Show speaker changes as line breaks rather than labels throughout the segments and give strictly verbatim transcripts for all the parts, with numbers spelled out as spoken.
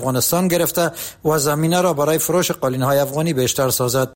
افغانستان گرفته و زمینه را برای فروش قالین‌های افغانی بیشتر سازد.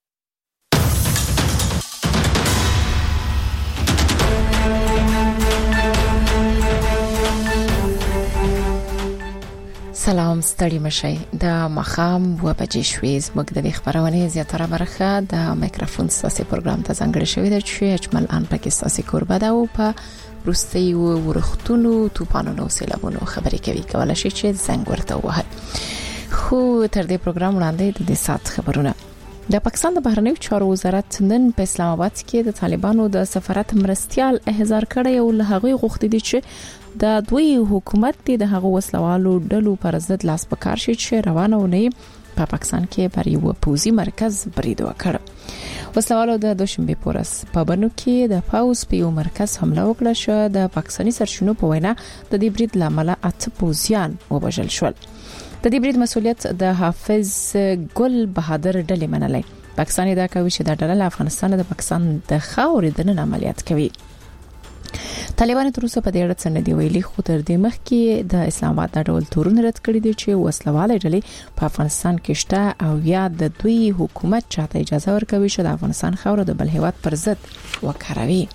سلام، ستړي مشئ. د مخام و بجې شوې زموږ د خبرونه زیاتره برخه د میکروفون ساسي پروګرام ته ځانګړې شوې ده چې اجمل ان پکې ساسي کوربه ده او په روسي او ورختونو توپانونو سیلابونو خبرې کوي. کولای شي چې زنګ ورته ووهي. خو تر دې پروګرام وړاندې د دې سات خبرونه. د پاکستان د بهرنیو چارو وزارت نن په اسلام آباد کې د طالبانو د سفارت مرستيال احضار کړی او له هغه غوښتي دي چې د دوی حکومت د هغه وسلوالو ډلو پر ضد لاس پکار شي چې روانه ونی په پاکستان کې پر یو پوزي مرکز برید وکړ. وسلوالو د دوشنبه پورس په بنو کې د پاوز په یو مرکز حمله وکړه چې د پاکستاني سرچینو په وینا د دې برید لامل اته پوزیان وبجل شول. د دې برید مسؤلیت د حافظ ګل بهادر ډلې منلې. پاکستان دا کوي چې د ډله افغانستان د پاکستان د خاورې د نن عملیات کوي. طالبان تر اوسه په دې اړه څه نه دی ویلي، خو تر دې مخکې د اسلام آباد د ډول تورن رد کړی دی چې وسلواله ډلې په افغانستان کې شته او یا د دوی حکومت چاته اجازه ورکوي چې د افغانستان خاور د بل هیواد پر ضد وکاروي.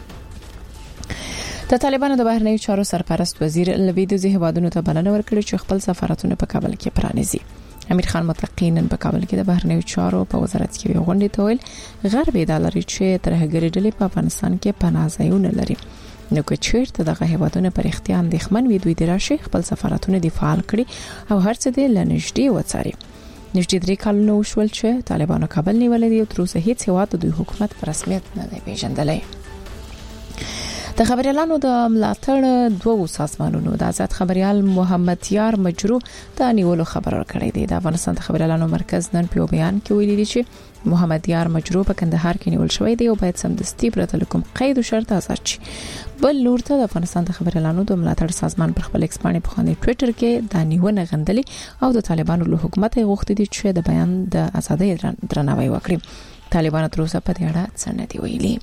د طالبانو د بهرنیو چارو سرپرست وزیر لویدیځ هیوادونو ته بلنه ورکړه چې خپل سفارتونه په کابل کې پرانیزي. امیر خان متقین په کابل کې د بهرنیو چارو په وزارت کې غونډه تویل غرب ادارې چې ترهګری ډلې په افغانستان کې پناه ځایونه لري. نو که چیرته دغه هیوادونه پر اختیار اندېښمن وي، دوی د راشي خپل سفارتونه د فعال کړي او هرڅه د لنجدي وڅاري. نږدې درې کلونه وشول چې طالبانو کابل نیولې دي او تر اوسه هیڅ هیواد د دوی حکومت په رسمیت نه دی پیژندلی. د خبريالانو د ملاتړ دوه سازمانونو د آزاد خبريال محمد یار مجرو د نیولو خبر ورکړی دی. د افغانستان د خبريالانو مرکز نن په بیان کې ویلي دی چې محمد یار مجرو په کندهار کې نیول شوی دی او باید سمدستي پرته کوم قید او شرط آزاد شي. بل لور ته د افغانستان د خبريالانو د ملاتړ سازمان پر خپل ایکس باندې په خاني ټوئیټر کې د نیونه غندلي او د طالبانو له حکومت غوښتي دي چې د بیان د ازادۍ درناوی وکړي. طالبان تر اوسه په دې اړه څه نه دی ویلي.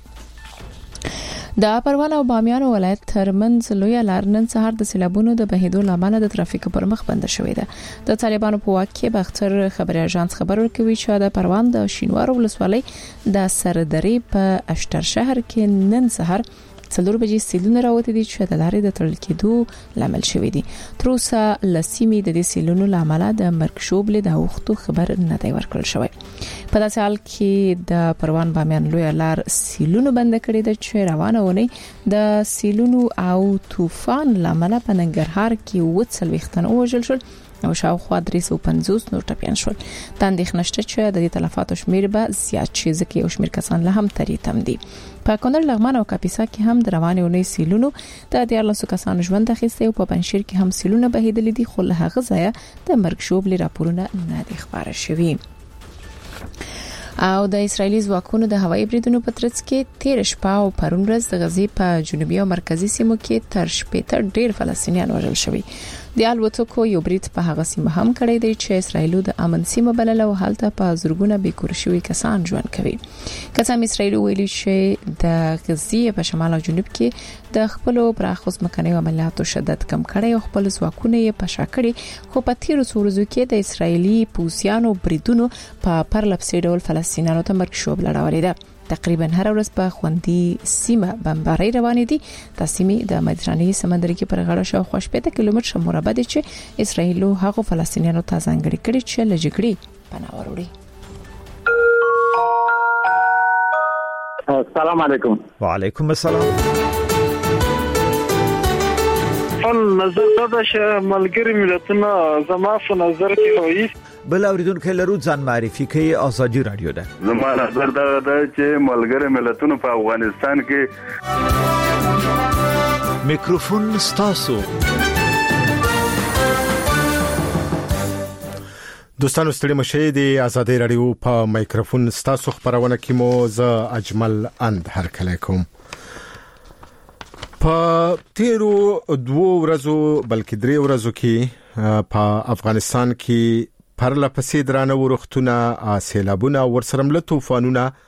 د پروان او بامیان ولایت ترمنځ لوی لار نن سهار د سیلابونو د بهیدو لامل د ترافیک پر مخ بند شوې ده. د طالبانو په واک کې بختر خبري اژانس خبر ورکوي چې د پروان د شینوار ولسوالۍ د سردري په اشتر شهر کې نن سهار څلور بجې سیلونه راوته دي چې د لارې د تړل کېدو لامل شوې دي. تر اوسه لسیمې د دې سیلونو لامل د مرګ شوبله د وختو خبر نه دی ورکړل شوی. په داسې حال کې د پروان بامیان لوی لار سیلونو بند کړي د چې روانه ونی د سیلونو او طوفان لامل په ننګرهار کې وڅل وختن اوجل شول او شاوخوا درې سوه پنځوس نور ټپيان شول. د اندېښنې نشته چې د دې تلفاتو شمیر به زیات شي ځکه یو شمیر کسان له هم تری تم دي. په کونړ لغمان او کاپیسا کې هم د روانې ونې سیلونو د دیارلسو کسانو ژوند اخیسته او په پنځشیر کې هم سیلونه بهیدل دي، خو له هغه ځایه د مرګ شوبلې راپورونه نه دي خبره شوي. او د اسرایلی ځواکونو د هوایي بریدونو په ترڅ کې تیر شپه او پرون ورځ د غزې په جنوبي او مرکزي سیمو کې تر شپږ ډیر فلسطینیان وژل شوي. د الوتکو یو برید په هغه سیمه هم کړی دی چې اسرایل د امن سیمه بلل او هلته په زورګونه بیکور شوي کسان ژوند کوي. کسان اسرایل ویلي چې د غزې په شمال او جنوب کې د خپل پراخ ځمکني عملیاتو شدت کم کړی او خپل ځواکونه یې پشا کړی، خو په تیر څو ورځو کې د اسرایلی پوسیانو بریدونو په پرلپسې ډول فلسطینیانو ته مرګ شوبله راوړې ده. تقریبا هر ورځ په خوندي سیمه بمبارۍ روانې دي. د سیمې د مدیترانې سمندر کې پر غاړه شاوخوا شپږ کیلومتره مربع دي چې اسرایل هغه فلسطینیانو ته ځانګړي کړي چې له جګړې پناه وروړي.
السلام علیکم.
وعلیکم السلام.
فن نظر دا چې ملګری ملتونه زما په نظر کې وایي
بل اوریدونکو لرو ځان معرفي کوي. ازادي رادیو ده.
زما نظر دا ده چې ملګری ملتونه په افغانستان کې
میکروفون ستاسو. دوستانو ستړي مشه دي. ازادي رادیو په میکروفون ستاسو خبرونه کې مو ز اجمل اند هر کله کوم. په تیرو دوه ورځو بلکې درې ورځو کې په افغانستان کې پرله پسې درانه ورختونه، سیلابونه ورسره مل طوفانونه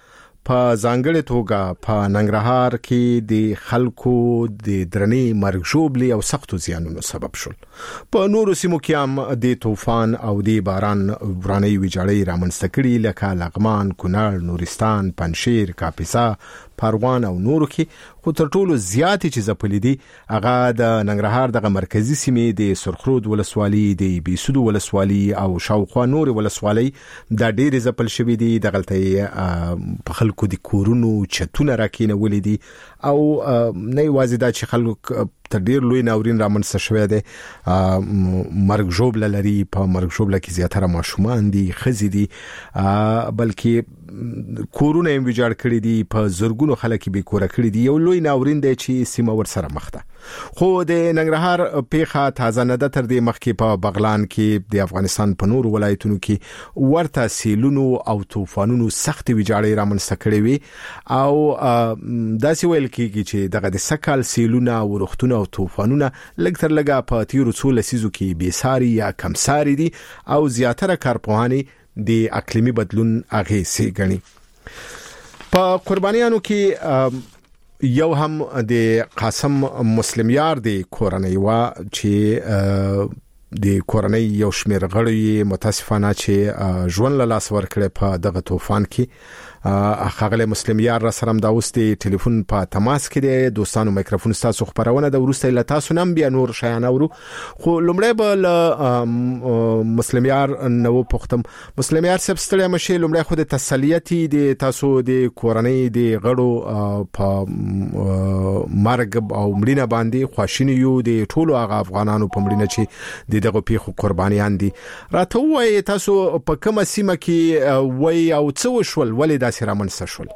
په ځانګړې توګه په ننګرهار کې د خلکو د درنې مرګ ژوبلي او سختو زیانونو سبب شول. په نورو سیمو کې هم د طوفان او د باران ورانې ویجاړۍ رامنځته کړي لکه لغمان، کونړ، نورستان، پنجشیر، کاپیسا، پروان او نورو کې. خو تر ټولو زیاتې چې ځپلې دي هغه د ننګرهار دغه مرکزی سیمې د سرخرود ولسوالي، د بیسودو ولسوالي او شاوخوا نور ولسوالي دا ډېر ځپل شوې دي. دغلته په خلکو د کورونو چتونه راکینولې دي او نه یوازې دا چې خلک تر ډیر لوی ناورین رامنځته شوی دی، مرګ ژوبله لري. په مرګ ژوبله کې زیاتره ماشومان دي، ښځې دي، بلکې کورونه یې ویجاړ کړي دي، په زرګونو خلک یې بې کوره کړي دي. یو لوی ناورین دی چې سیمه ورسره مخ ده. خو د ننګرهار پیښه تازه نه ده. تر دې مخکې په بغلان کې د افغانستان په نورو ولایتونو کې ورته سیلونو او طوفانونو سخت ویجاړۍ رامنځته کړې وي او داسې ویل کېږي چې دغه د سکهال سیلونه او ورښتونه او طوفانونه لږ تر لږه په تیرو څو لسیزو کې بېساري یا کمساري دي او زیاتره کارپوهانې د اقلیمي بدلون اغېزې ګڼي. په قربانیانو کې یو هم د قاسم مسلمیار د کورنۍ وا چې د کورنۍ یو شمېر غړي متاسفانه چې ژوند له لاس ورکړي په دغه طوفان کې. خغله مسلمیار را سره د اوس د ټلیفون په تماس کې دی. دوستانو میکروفون تاسو خبرونه د ورسته له تاسو نم بیا نور شایان اورو. خو لمړی به مسلمیار نو پختم مسلمیار سب ستړی مشه. لمړی خو د تسلیتی د تاسو د کورنۍ د غړو په مرګ او مړینه باندې خواشینی یو د ټولو هغه افغانانو په مړینه چې د دغه پیښو قربانیان دي. راته وایي تاسو په کومه سیمه کې وای او څه وشول، ولې دا سره منځ شول؟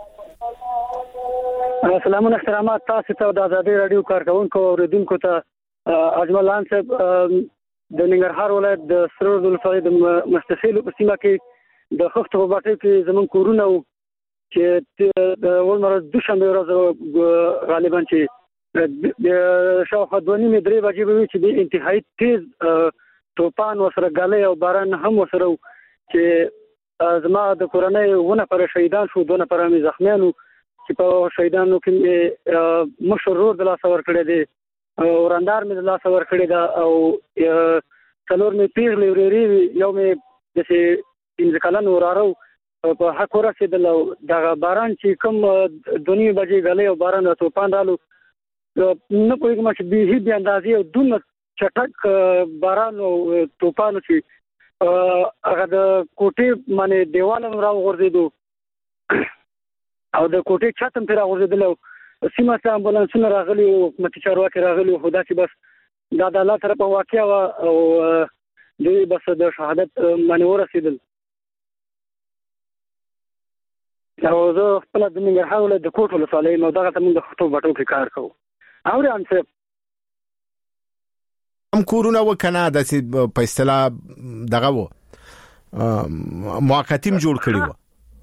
السلام علیکم احترامات تاسو ته د آزادۍ رادیو کارکونکو او اوریدونکو ته اجمل خان صاحب د ننګرهار ولایت د سرور ولسوالۍ د مستفیل په سیمه کې د خښتو په باټي کې زمون کورونه چې د ولمر دوشنبه ورځ غالبا چې د شاوخوا دوه نیمې درې بجې به چې د انتهایی تیز طوفان وسره غالۍ او باران هم وسره چې زما د کورنۍ ونه پر شهیدان شو، دونه پر مې زخمیانو چې په شهیدانو کې مشر رور د لاس ور کړی دی، ورندار مې د لاس ور کړی دا او څلور مې پیر لوري یو مې د پنځه کلن ورارو په حق ورسېدل. دا باران چې کوم دونی بجې غلې او باران او طوفان رالو نه پوهېږم چې به هیڅ اندازې او دونه چټک باران او طوفان چې هغه د کوټې باندې دیوالونه راوغورځېدو او د کوټې چت هم پرې راغورځېدل او سیمه ته امبولانسونه راغلي او حکومتي چارواکي راغلي. خو دا چې بس دا د الله طرفه واقع وه او دوی بس د شهادت باندې ورسېدل. او زه خپله د ننګرهار ولایت د کوټ ولسوالۍ یم او دغلته موږ د خښتو بټو کې کار کوو. اورې ان صاحب
هم کورونه وکنه داسې په اصطلاح دغه و موقتیم جوړ کړي و؟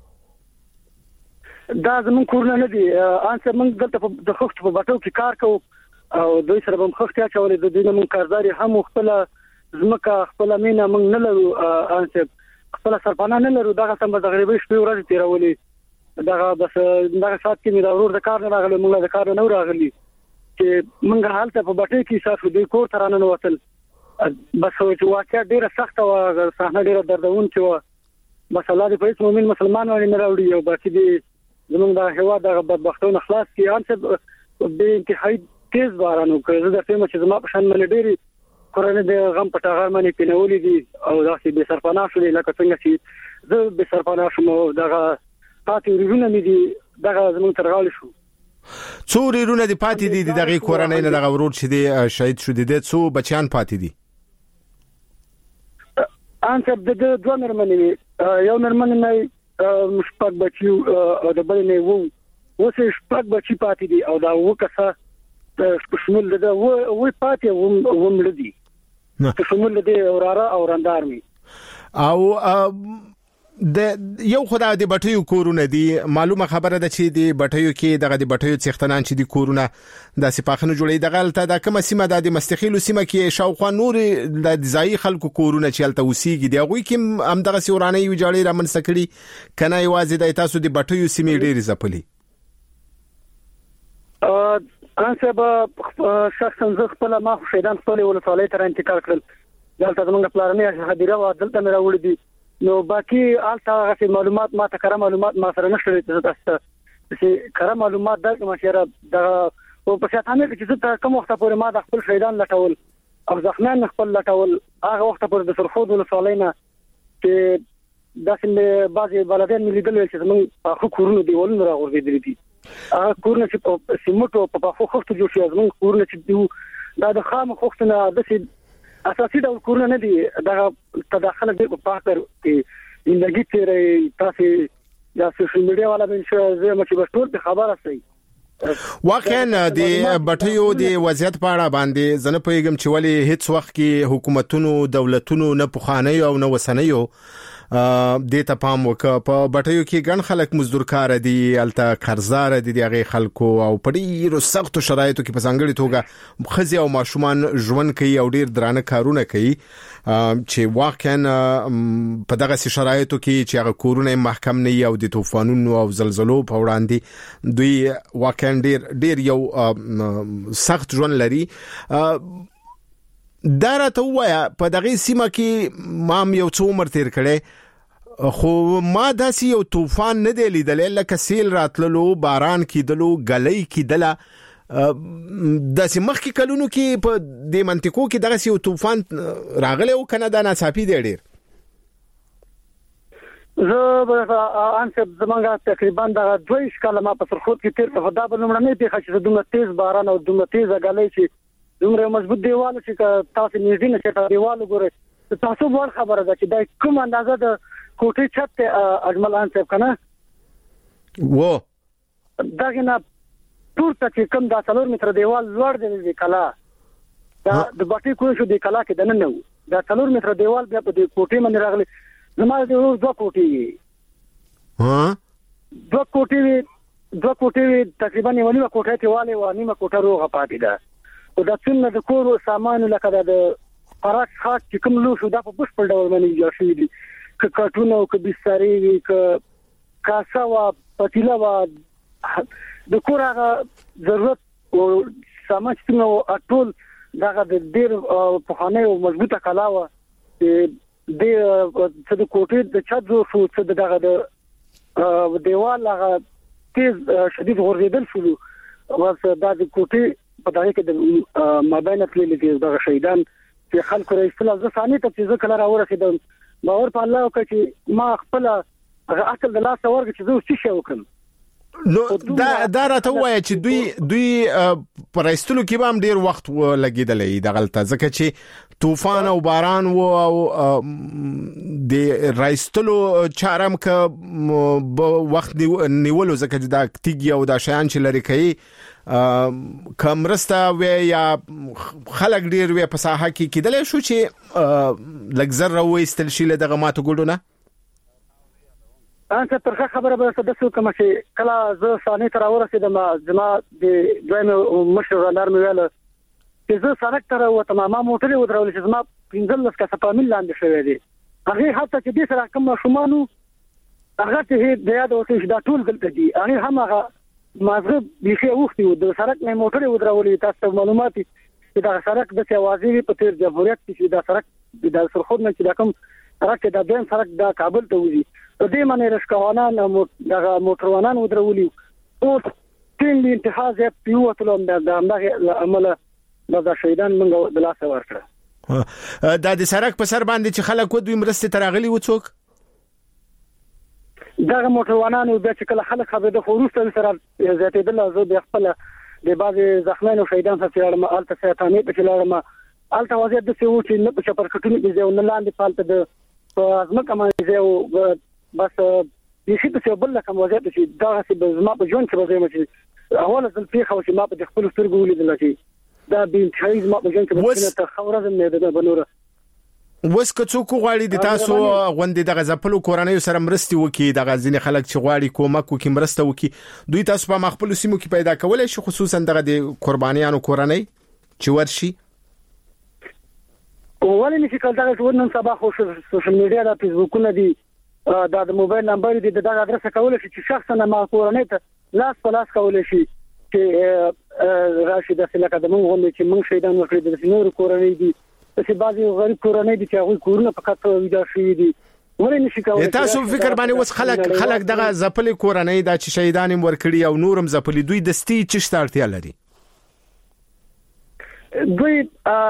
دا زمون کورونه نه دي ان صاحب. موږ دلته د خښتو په بټو کې کار کوو او دوی سره به هم خښتې اچولې. د دوی نه موږ کارزار هم خپله ځمکه خپله مینه موږ نه لرو ان صاحب، خپله سرپناه نه لرو. دغه سم به د غریبۍ شپې ورځې تېرولې. دغه بس دغه ساعت کې مې د ورور د کار نه راغلی، موږ د کار نه راغلي چې موږ هلته په بټۍ کې ساتو دوی کور ته راننوتل. بس چې واقعا ډېره سخته وه، صحنه ډېره دردونکې وه. بس الله دې په هېڅ مؤمن مسلمان باندې نه راوړي او باقي دې زموږ د هېواد دغه بدبختونه خلاص کړي. ان صاحب بې انتهایي تیز باران وکړ. زه درته وایم چې زما په شان باندې ډېرې کورنۍ د غم په ټغر باندې کېنولي دي او داسې بې سرپناه شولې لکه څنګه چې زه بې سرپناه شوم او دغه پاتې ورونه مې دي دغه زموږ تر غاړې شو.
څو ورونه دي پاتې دي د دغه کورنۍ نه؟ دغه ورور چې دی شهید شو د څو بچیان پاتې دي؟
ان صاحب د دوه مېرمنې وي، یو مېرمن مې شپږ بچي او د بلې نه وو اوس شپږ بچي پاتې دي او دا اووه کسه په شمول د اووه پاتې اووه مړه دي په شمول د وراره او رندار مې.
او د یو خدای د بټیو کورونه دي معلومه خبره ده چې د بټیو کې دغه د بټیو څښتنان چې د کورونه د سپاخنه جوړې د غلطه د کومه سیمه د مستخیل سیمه کې شاوخوا نور د ځای خلکو کورونه چې الته وسیږي دی هغه کې هم دغه سورانه یو جوړې را منسکړي کنه یوازې د تاسو د بټیو سیمه ډېری زپلي
ا ان سبا شخصا زه خپل ما شهیدان خپل ولسوالۍ ته انتقال کړل دلته زمونږ پلانې هدیره و دلته مې راوړې دي نو باقي الته غوښتي معلومات ما ته کړه معلومات ما سره نشته چې کړه معلومات دا مشره د او په شاتانه کې چې کوم وخت پورې ما د خپل شهیدان لټول او ځخنان خپل لټول هغه وخت پورې د سرخود ولسوالۍ نه چې داسې بعضي بلدان ملي دل چې زمونږ په کورونو دی ولنه راغورځېدل دي هغه کورونه چې په سیمټو په خو خو جوړ شي زمونږ کورونه چې دا د خام خوښتنه د اساسي ډول کورونه نه دي دا تداخل دی په پاکر کې انګلیسي تیرې تاسو یا سوشل میډیا والا به زه مچ بشټور په خبره سي
واقعا د بټیو د وضعیت په اړه باندې زنه پیغام چې ولی هیڅ وخت کې حکومتونو دولتونو نه پخانه او نه وسنیو د ته پام وک په بټیو کې ګڼ خلک مزدور کار دي الته قرضدار دي دغه خلکو او په ډیرو سختو شرایطو کې په ځانګړي توګه خزي او ماشومان ژوند کوي او ډیر درانه کارونه کوي چې واقعا په دغه شرایطو کې چې هغه کورونه محکم نه او د طوفانونو او زلزلو په وړاندې دوی واقعا ډیر ډیر یو سخت ژوند لري دا راته وایا په دغه سیمه کې مام یو څو عمر تیر کړي خو ما داسې یو طوفان نه دی لیدل لکه سیل راتللو باران کیدلو غلې کیدله داسې مخکې کلونو کې په دې منطقو کې دغه یو طوفان راغلی او کنه دا ناڅاپي دی ډیر
زه به ان څه زمونږه تقریبا دا دوه ښکاله ما په سرخود کې تیر په دا بلومړنۍ نه دی چې دومره تیز باران او دومره تیز غلې چې دومره مضبوط دیوال چې تاسو نږدې نه چې دیوال وګورئ تاسو ور خبره ده چې دا کوم اندازه د کوټې چت ته اجمل ان صاحب کنه
و
داګه نه پورته چې کوم دا څلور متر دیوال لوړ دی د کلا دا د باټي کوی شو د کلا کې دنه نه دا څلور متر دیوال بیا په کوټې باندې راغلی زموږ د روز دوه کوټې ها دوه کوټې دوه کوټې تقریبا نیمه کوټه ته والي و نیمه کوټه روغه پاتې ده او دا څنګه د کور سامان لکه د پراک خاص چې کوم لو شو دا په بشپړ ډول باندې جوړ شوی دي ک کټونه او ک بسترې ک کاسه وا پتیلا وا د کور هغه ضرورت او سامان چې ټول دغه د ډیر په خانه او مضبوطه کلاوه د د کوټې د چت جوړ شو چې دغه د دیوال هغه تیز شدید غورځیدل شو واسه د کوټې په دغه کې د مابین تللی کې د شهیدان چې خلکو رئیسل از ثاني ته چې کله راورسېدم باور په الله وکړي چې ما خپل هغه اصل د لاس ورګ چې زه څه شي وکم
نو دا دا راته وایي چې دوی دوی پرېستلو کې به هم ډیر وخت لګیدلې د غلطه ځکه چې طوفان او باران او د رایستلو چارم ک وخت نیولو ځکه چې دا تیګي او دا شیان چې لري کوي کمرستا و یا خلک ډیر و په ساحه کې کېدل شو چې لګزر راوېستل شي له دغه ماته ګډونه
ان څه ترخه خبره به د څه کوم چې کله زه ثاني تر اورسېدم زما د دویم مشر رانار مې ویل چې زه سړک تر وته ما موټر ودرول چې زما پنځلس کا سپامل لاندې شوې دي هغه حتی چې د سره کوم شومانو هغه ته د یاد اوسې چې دا ټول دلته دي هغه هم هغه مازغه بيخي وختي د سړک نه موټر ودرولې تاسو معلومات چې دا سړک د توازی په تیر جمهوریت کې دا سړک د سرخود نه چې دا کوم سړک دا دیم سړک د کابل ته وځي په دې باندې رشکوانان دغه موټروانان ودرولي او ټینګ انتخاب یې پیوتلم د دغه عمله د شهیدان منګو د لاس ورکړه
دا د سړک په سر باندې چې خلک ودوی مرسته ترغلي وڅوک
دغه موټروانان د چې کله خلک خبره د فروسته سره زیاتېدل زه د خپل د بعضي زخمانو شهیدان سره اړه مالته ساتانه په لاره الته وضعیت د څه و چې نه په شپر کټونی کې ځو نه لاندې پالته د ازمه کمه ځو بس یشي په بل کوم وضعیت چې دا چې زما په ژوند کې وځم چې اوله ځل پیښه چې ما په خپل سترګو ولیدل چې دا د انتهایی زما په ژوند کې ته خورزم نه ده بنوره
وس که څوک غواړي د تاسو غونډې د غزپلو کورنۍ سره مرستي وکي د غزنی خلک چې غواړي کومک وکي مرسته وکي دوی تاسو په مخبل سیمو کې پیدا کولای شي خصوصا دغه د قربانیانو کورنۍ چې ورشي
ولې نشي کولای دا ورنن سبا خو سوشل میډیا د فیسبوکونه دي دا د موبایل نمبر دي د ادرس کولای شي چې شخصا ما کورنۍ ته لاس په لاس کولای شي چې راشي د سلکه د مونږ غوښنه چې مونږ شهیدان ورکړي د نور کورنۍ دي چې بعضي غریب کورنۍ دي چې هغه کورونه فقط ویدا شي دي ولې نشي کولای
تاسو فکر باندې وس خلک خلک دغه زپلې کورنۍ د چې شهیدان ورکړي او نورم زپلې دوی دستي چې شتارتیا لري
دوی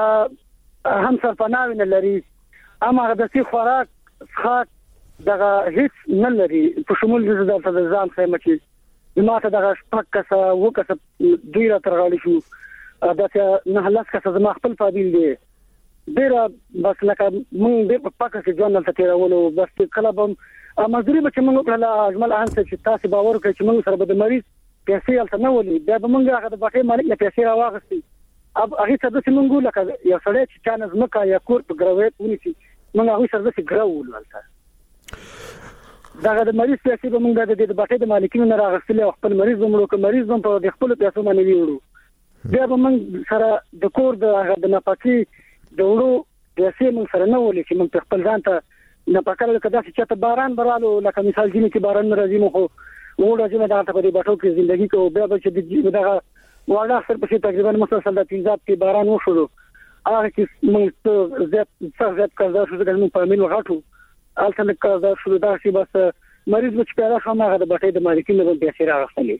هم سرپناه نه لري اما د سي خوراک څخه دغه هیڅ نه لري په شمول د ځان خیمه چې ماته دغه شپږ کسه وکړه دوی را ترغالي شو دا چې نه لاس کسه زما خپل فاضل دي ډیره بس لکه مونږ د پاکه کې ځان ته تیرولو بس کله به مزدوري به چې مونږ کله اجمل انس چې تاسو باور کوي چې مونږ سره به د مریض پیسې الته نه ولي دا به مونږ هغه د باقي مالک نه پیسې راوغستي اب هغه څه د مونږ لکه یو سړی چې چانه زمکا یا کور په ګرویت ونیسي مونږ هغه سره د ګرول ولته دا د مریض پیسې به مونږ د باقي د مالکینو نه راغستلې خپل مریض ومړو که مریض هم په خپل پیسو باندې ویوړو بیا به مونږ سره د کور د هغه د نفقي د ورو پیسې مونږ سره نه ولې چې مونږ خپل ځان ته نه پکړل کدا چې ته باران برالو لکه مثال جنې کې باران راځي نو خو وړه چې دا ته په دې بټو کې ژوندۍ کو بیا به چې دغه وړه سر په تقریبا مسلسل د تیزاب کې باران وشو هغه کې مونږ زیات څه زیات کړو چې د نو په مين وغټو الته نه کړو شو دا چې بس مریض چې پیدا شوم هغه د بټې د مالکینو په پیسې راغلي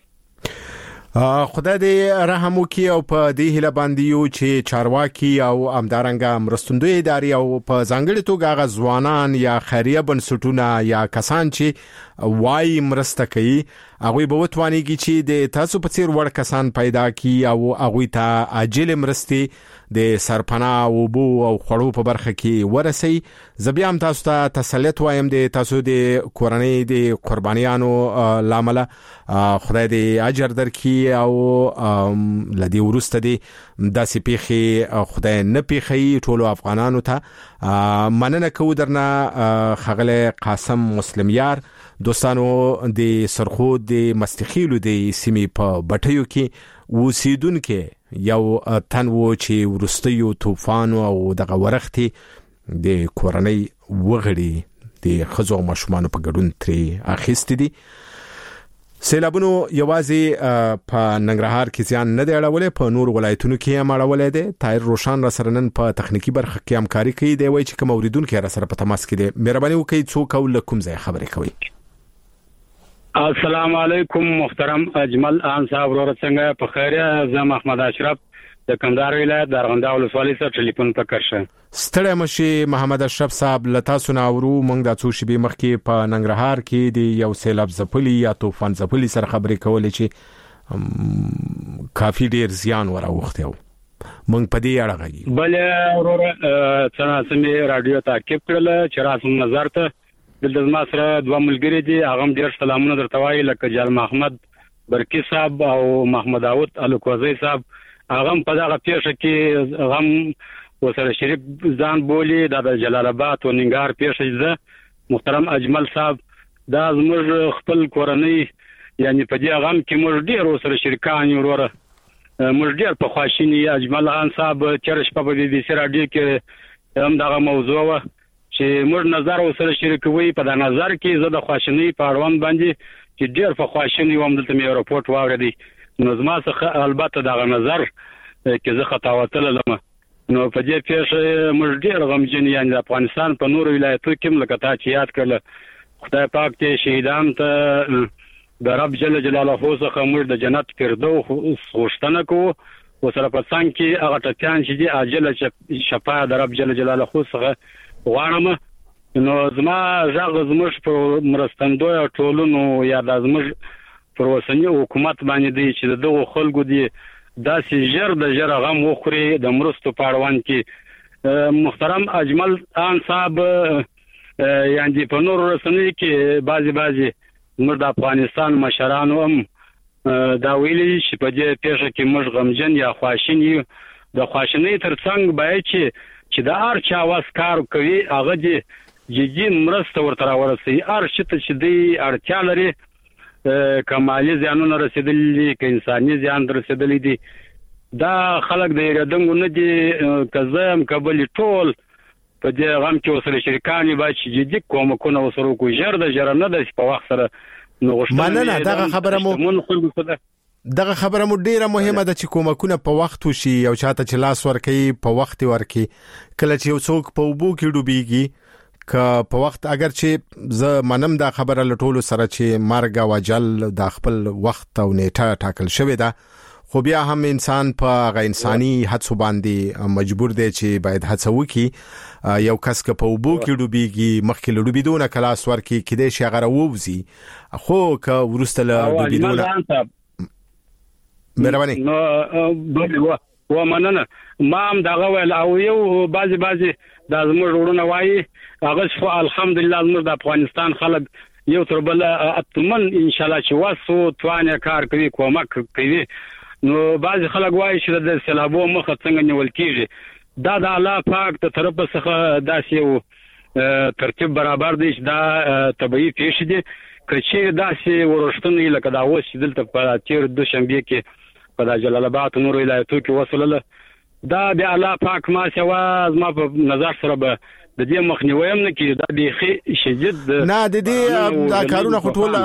خدای دې رحم وکي او په دې هله باندې یو چې چارواکي او امدارنګ مرستندوی اداري او په ځانګړي توګه غزوانان یا خیریه بنسټونه یا کسان چې وای مرسته کوي هغه به وتوانيږي چې د تاسو په څیر وړ کسان پیدا کی او هغه ته عاجل مرستي د سرپناه او بو او خړو په برخه کې ورسي زبيام تاسو ته تسلیت وایم د تاسو د کورنۍ د قربانیانو لامل خدای دې اجر درکړي او لدی ورسته دي د سپیخي خدای نه پیخي ټولو افغانانو ته مننه کو درنه خغله قاسم مسلم یار دوستانو د سرخود د مستخیلو د سیمې په بټیو کې وسیدونکو یو تن و چې ورستیو طوفان او دغه ورختي د کورنۍ وغړي د خزو مشمانو په ګډون ترې اخیستې دي سیلابونو یوازې په ننګرهار کې ځان نه دی اړولې په نور ولایتونو کې هم اړولې دي طاهر روشان را سره نن په تخنیکی برخه کې همکاري کوي دی وایي چې کوم اوریدونکو را سره په تماس کې دي مهرباني وکړئ څوک او لکم ځای خبرې کوي
السلام علیکم محترم اجمل ان صاحب ورور څنګه په خیره زم احمد اشرف د کندهار ولایت درغنده ولسوالۍ سره ټلیفون پکړشه
ستړی مشي محمد اشرف صاحب لتا سناورو مونږ د څو شبي مخکې په ننګرهار کې د یو سیلاب زپلی یا طوفان زپلی سره خبرې کولې چې کافي ډیر زیان وراوخته مونږ په دې اړه غږی
بل ورور څنګه سمې رادیو تعقیب کړل چې راسم نظر ته د ما سره دوه ملګری دي هغه ډیر سلامونه درته وایي لکه جال محمد برکی صاحب او محمد داوود الکوزی صاحب هغه په دغه پیښه کې غم وسره شریف ځان بولی د جلال آباد او ننګرهار پیښه ده محترم اجمل صاحب دا زموږ خپل کورنۍ یعنی په دې غم کې موږ ډیر وسره شریکان یو وروره موږ ډیر په خواشینی اجمل خان صاحب چرش په بي بي سي رادیو کې هم دغه موضوع و چې موږ نظر وسره شریکوي په دا نظر کې زه د خواشینی په اړوند باندې چې ډیر په خواشینی وم دلته مې راپورټ واوریدي نو زما څخه البته دا نظر کې زه خطا وتل لمه نو په دې پیښه موږ ډیر غمجن یعنی د افغانستان په نور ولایتو کې ملکتا چې یاد کړل خدای پاک دې شهیدان ته د رب جل جلاله څخه موږ د جنت فردوس غوښتنه کوو وسره په څنګه کې هغه ټکان چې دی عاجله شفاعت د رب جل جلاله څخه غواړم نو زما ژغ زموږ په مرستندوی ټولونو یا د زموږ پر وسنی حکومت باندې دی چې دغه خلکو دی داسې ژر د ژر غم وخوري د مرستو په اړوند کې محترم اجمل خان صاحب یعنی په نور رسنۍ کې بعضی بعضی موږ د افغانستان مشرانو هم دا ویلي چې په دې پیښه کې موږ غمجن یا خواشین یو د خواشینۍ ترڅنګ باید چې چې د هر چا واس کار کوي هغه دې جدي مرسته ورته راورسي هر شي ته چې دی اړتیا لري کمالي زیانونه رسیدلي که انساني زیان رسیدلي دي دا خلک د یادنګو نه دي کزم کبل ټول په دې غم کې وسره شریکانی باید چې جدي کومکونه وسره کو ژر د ژر نه د په وخت سره نو
مننه دغه خبره مو دغه خبره مو ډیره مهمه ده چې کومکونه په وخت وشي او چاته چې لاس ورکړي په وخت ورکړي کله چې یو څوک په وبو کې ډوبېږي که په وخت اگر چې ز منم دا خبره لټول سره چې مرګ او اجل د خپل وخت او نیټه ټاکل شوی ده خو بیا هم انسان په غیر انساني هڅو باندې مجبور دی چې باید هڅه وکړي یو کس که په وبو کې ډوبېږي مخکې له ډوبېدو کلاس ورکړي کېدای شي هغه راووځي خو که وروسته له ډوبېدو مهرباني
نو و مننه ما هم دغه ویل او یو بعضی بعضی د زموږ ورونه وایي هغه الحمدلله زموږ د افغانستان خلک یو تر بل اتمن ان شاء الله چې واسو توانه کار کوي کومک کوي نو بعضی خلک وایي چې د سیلابو مخه څنګه نیول کیږي دا د الله پاک ته طرف څخه داسې یو ترتیب برابر دی چې دا طبيعي پیښ دي کچې داسې ورښتنې لکه دا اوس چې دلته په تیر دوشنبه کې په جلال آباد نور ولایتو کې وصله دا بیا الله پاک ما سوا ما په نظر سره به د دې مخنیوي هم نه کې دا بيخي شدید
نه د دې دا کارونه خټول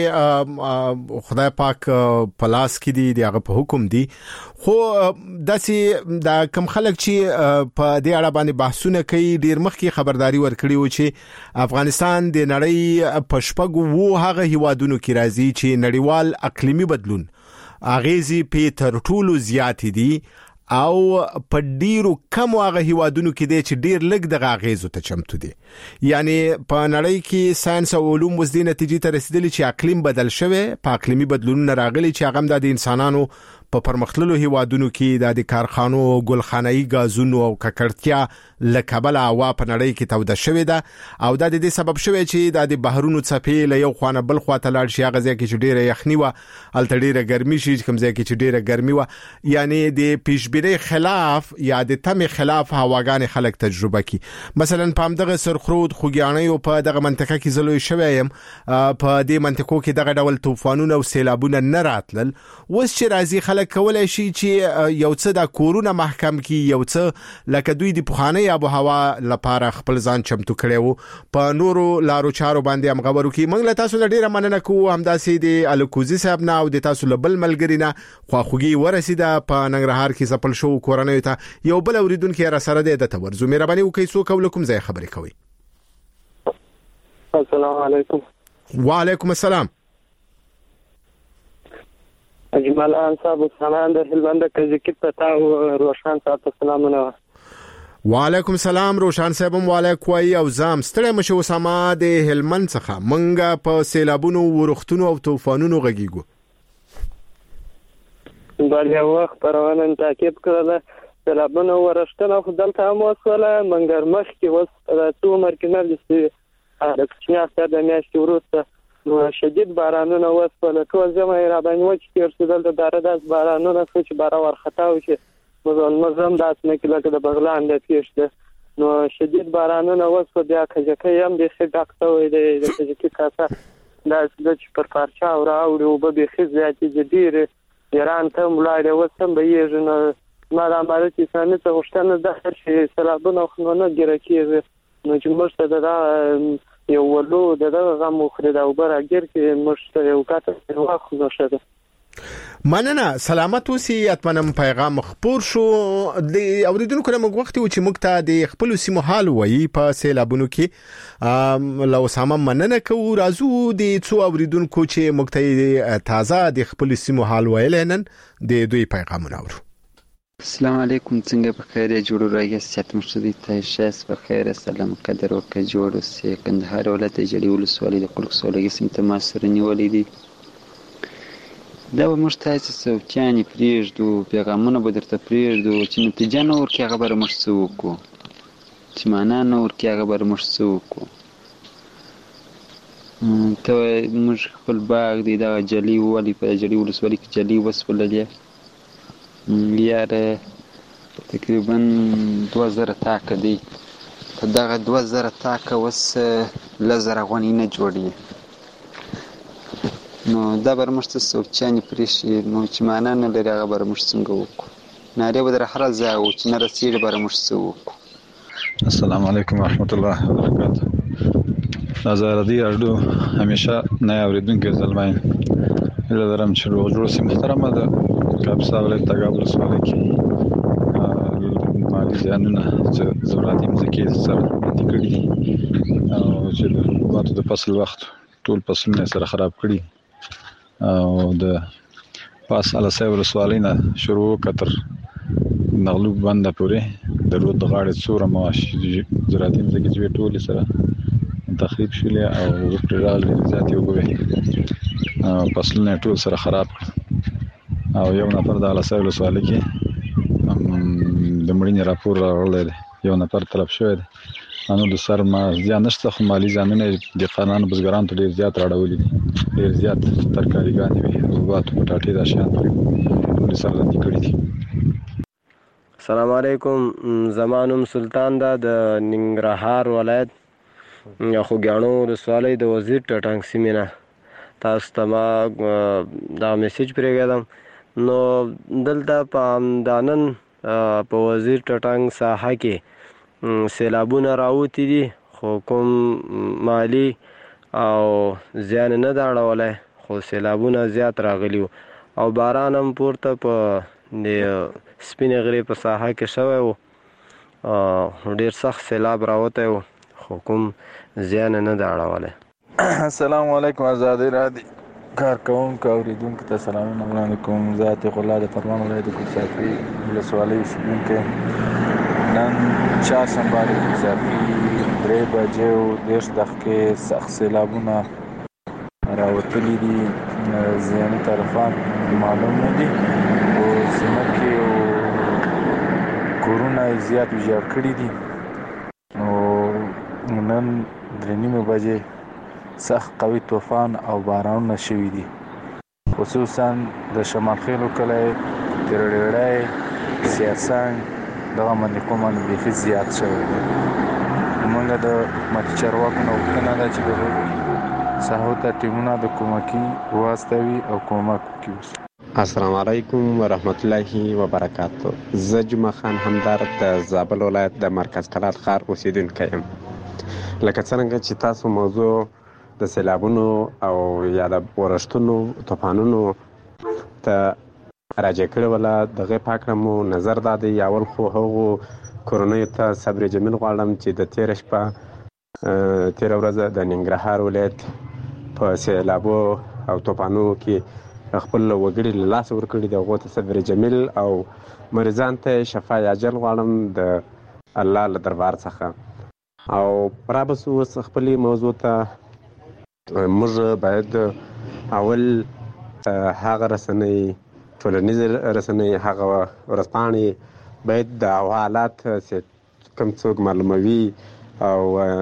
د خدای پاک پلاس کې دي دغه په حکم دي خو داسې دا کم خلک چې په دې اړه باندې بحثونه کوي ډیر مخکې خبرداري ورکړي و چې افغانستان د نړۍ په شپږو وو هغه هیوادونو کې راځي چې نړیوال اقلیمي بدلون اغیزي په تر ټولو زیات دي او په ډیرو کم هغه هیوادونو کې دي چې ډیر لږ د غاغیزو ته چمتو دي یعنی په نړۍ کې ساينس او علوم وزدي نتیجې ته رسیدلي چې اقلیم بدل شوی په اقلیمي بدلونونو راغلي چې هغه د انسانانو په پرمختللو هیوادونو کې د کارخانو ګلخانه‌ای غازونو او ککړتیا لکبل هوا په نړۍ کې توده شوې ده او دا د دې سبب شوی چې د بهرونو څپې له یو خوانه بل خواته لاړ شي هغه ځکه چې ډیره یخني و الته ډیره ګرمي شي کوم ځکه چې ډیره ګرمي و یعنی د پیشبینی خلاف یا د تم خلاف هواګان خلک تجربه کی مثلا په دغه سرخرود خوګیانې او په دغه منطقه کې زلوي شویم په دې منطقو کې دغه ډول طوفانونه او سیلابونه نه راتلل وس چې راځي خلک کولای شي چې یو څه د کورونا محکم کی یو څه لکه دوی د پخانه آب و هوا لپاره خپل ځان چمتو کړو په نورو لارو چارو باندې هم خبرو کی موږ له تاسو ډیره مننه کوو همداسې د الکوزي صاحب نه او د تاسو بل ملګری نه خواخوږي ورسیده په ننګرهار کې سپل شو کورنۍ ته یو بل اوریدونکو را سره د تورزو مهرباني وکړئ سو کوم ځای خبرې کوي
السلام علیکم
وعلیکم السلام
اجمل انصاب سلام د هلمند کزکی پتا او روشن صاحب سلامونه
وعلیکم السلام روشن صاحب وعلیکم او زام ستړی مشه وسامه د هلمند څخه منګه په سیلابونو ورختونو او طوفانونو غږیږو
بل یو وخت پرونه تعقیب کړل سیلابونو ورښتنه خو دلته هم وسوله منګر مخ کې وس د تو مرکزنل دي د کچنیا ستاسو د میاشتې وروسته نو شدید بارانونه وسوله ټول ځمه را باندې وچ کېرسدل د دره داس بارانونه چې بارا ورخطاو شي مزون مزم داس نه کله د بغلان د پیښ ده نو شدید بارانونه وسوله بیا کجکه هم د څه ډاکټر وي د کجکه کاسه دا چې پر پارچا او راوړي او به خې زیاتې جدير ایران ته ملاړه وسم به یې نه ما د امارات اسلامي څخه غوښتنه ده چې سلابونه خو نه ګره کېږي نو چې موږ ته دا یو ولو دغه غم خرید او برګر کې مشته یو کاته واخو نشده
مننه سلامت اوسئ اتمنم پیغام خبر شو د اوریدونکو موږ وخت و چې موږ ته د خپل سیمو حال وایي په سیلابونو کې لو سامان مننه کوو راځو د څو اوریدونکو چې موږ ته تازه د خپل سیمو حال وایلنن د دوی پیغامونه اورو
السلام علیکم څنګه په خیر جوړ راغی سیات مرشدی ته شاس په خیر سلام قدر او ک جوړ سي کندهار ولایت جړی ولسوالۍ د قلق سولګي سمته ما سره نیولې دي دا مشتاس سوچانی پریږدو پیغامونه به درته پریږدو چې نتیجه نور کې خبره مشڅو کو چې معنا نور کې خبره مشڅو کو ته مش خپل باغ دی دا جلی ولی په جړی ولسوالۍ کې جلی وسولې یاره تقریبا دوه زره تاکه دی. په دغه دوه زره تاکه اوس لس زره غونې نه جوړي. نو دا بر موږ څه سوچانې پرېښي نو چې معنا نه لري هغه بر موږ څنګه وکړو؟ نارې به در هره ځای و چې نه رسېږي بر موږ څه وکړو؟
السلام علیکم ورحمت الله وبرکاته. د ازادي راډیو همیشه نه اورېدونکي زلمی هیله لرم چې روغ جوړ سي. محترمه د کاپیسا ولایت تګاب ولسوالۍ کې مالي زیانونه چې زراعتي مځکې سره باندې کړي دي او چې د حبوباتو د فصل وخت ټول فصلونه سره خراب کړي او د پاس الاسای ولسوالۍ نه شروع کتر نغلوب بنده پورې د رود د غاړې څوره مواشي زراعتي مځکې چې ټولې سره تخریب شولې او پر راغلي زیاتې اوبه وې او فصلونه ټول سره خراب او یو نفر د الاسای ولسوالۍ کې د مړینې راپور راغلی دی، یو نفر تلف شوی دی. نو د سر ما زیان نشته خو مالي زیانونه دهقانانو بزګرانو ته ډېر زیات راړولي دي، ډېر زیات ترکاریګانې وې، حبوبات پټاټې دا شیان ټولې سر لاندې کړي دي.
السلام علیکم، زما نوم سلطان ده د ننګرهار ولایت خوږیاڼو ولسوالۍ د وزیر ټټنګ سیمې نه تاسو ته ما دا میسیج پرېږدم. نو دلته په همدانن په وزیر ټټنګ ساحه کې سیلابونه راوتي دي خو کوم مالی او زیان نه ده اړولی خو سیلابونه زیات راغلي وو او باران هم پورته په د سپینې غرې په ساحه کې شوی و، ډېر سخت سیلاب راوتی و خو کوم زیان نه ده اړولی.
السلام علیکم ازادي راډیو کارکوونکو اورېدونکو ته سلامونه وړاندې کوم. زه عتیق الله د پروان ولایت د ګلصافي ولسوالۍ اوسېدونکی. نن چهارشنبه د ګلصافي درې بجې و دېرش دقیقې سخت سیلابونه راوتلي دي. زیاني طرفان معلوم نه دي خو ځمکې او کورونه یې زیات ویجاړ کړي دي. نو نن درې نیمې بجې سخت قوي طوفان او بارانونه شوي دي، خصوصا د شمال خیلو کلی، ترړېړی، سیاسنګ دغه منطقو باندې بیخي زیات شوی دی. موږ د حکومتي چارواکو نه غوښتنه ده چې د ساحو ته ټیمونه د کمکي واستوي او کومک وکړي.
السلام علیکم ورحمت الله وبرکاته. زه جمعه خان همدرد د زابل ولایت د مرکز کلات ښار اوسیدونکی یم. لکه څرنګه چې تاسو موضوع د سیلابونو او یا د ورښتونو طوفانونو ته راجع کړې وله، د هغې په هکله مو نظر دا دی. اول خو هغو کورنیو ته صبر جمیل غواړم چې د تېره شپه تېره ورځ د ننګرهار ولایت په سیلابو او طوفانونو کې خپل وګړي له لاسه ورکړي دي، هغو ته صبر جمیل او مریضان ته شفا عاجل غواړم د الله له دربار څخه. او رابسو اوس خپلې موضوع ته. موږ باید اول هغه رسنۍ ټولنیزې رسنۍ هغه ورځپاڼې باید د هوا حالات کوم څوک معلوموي او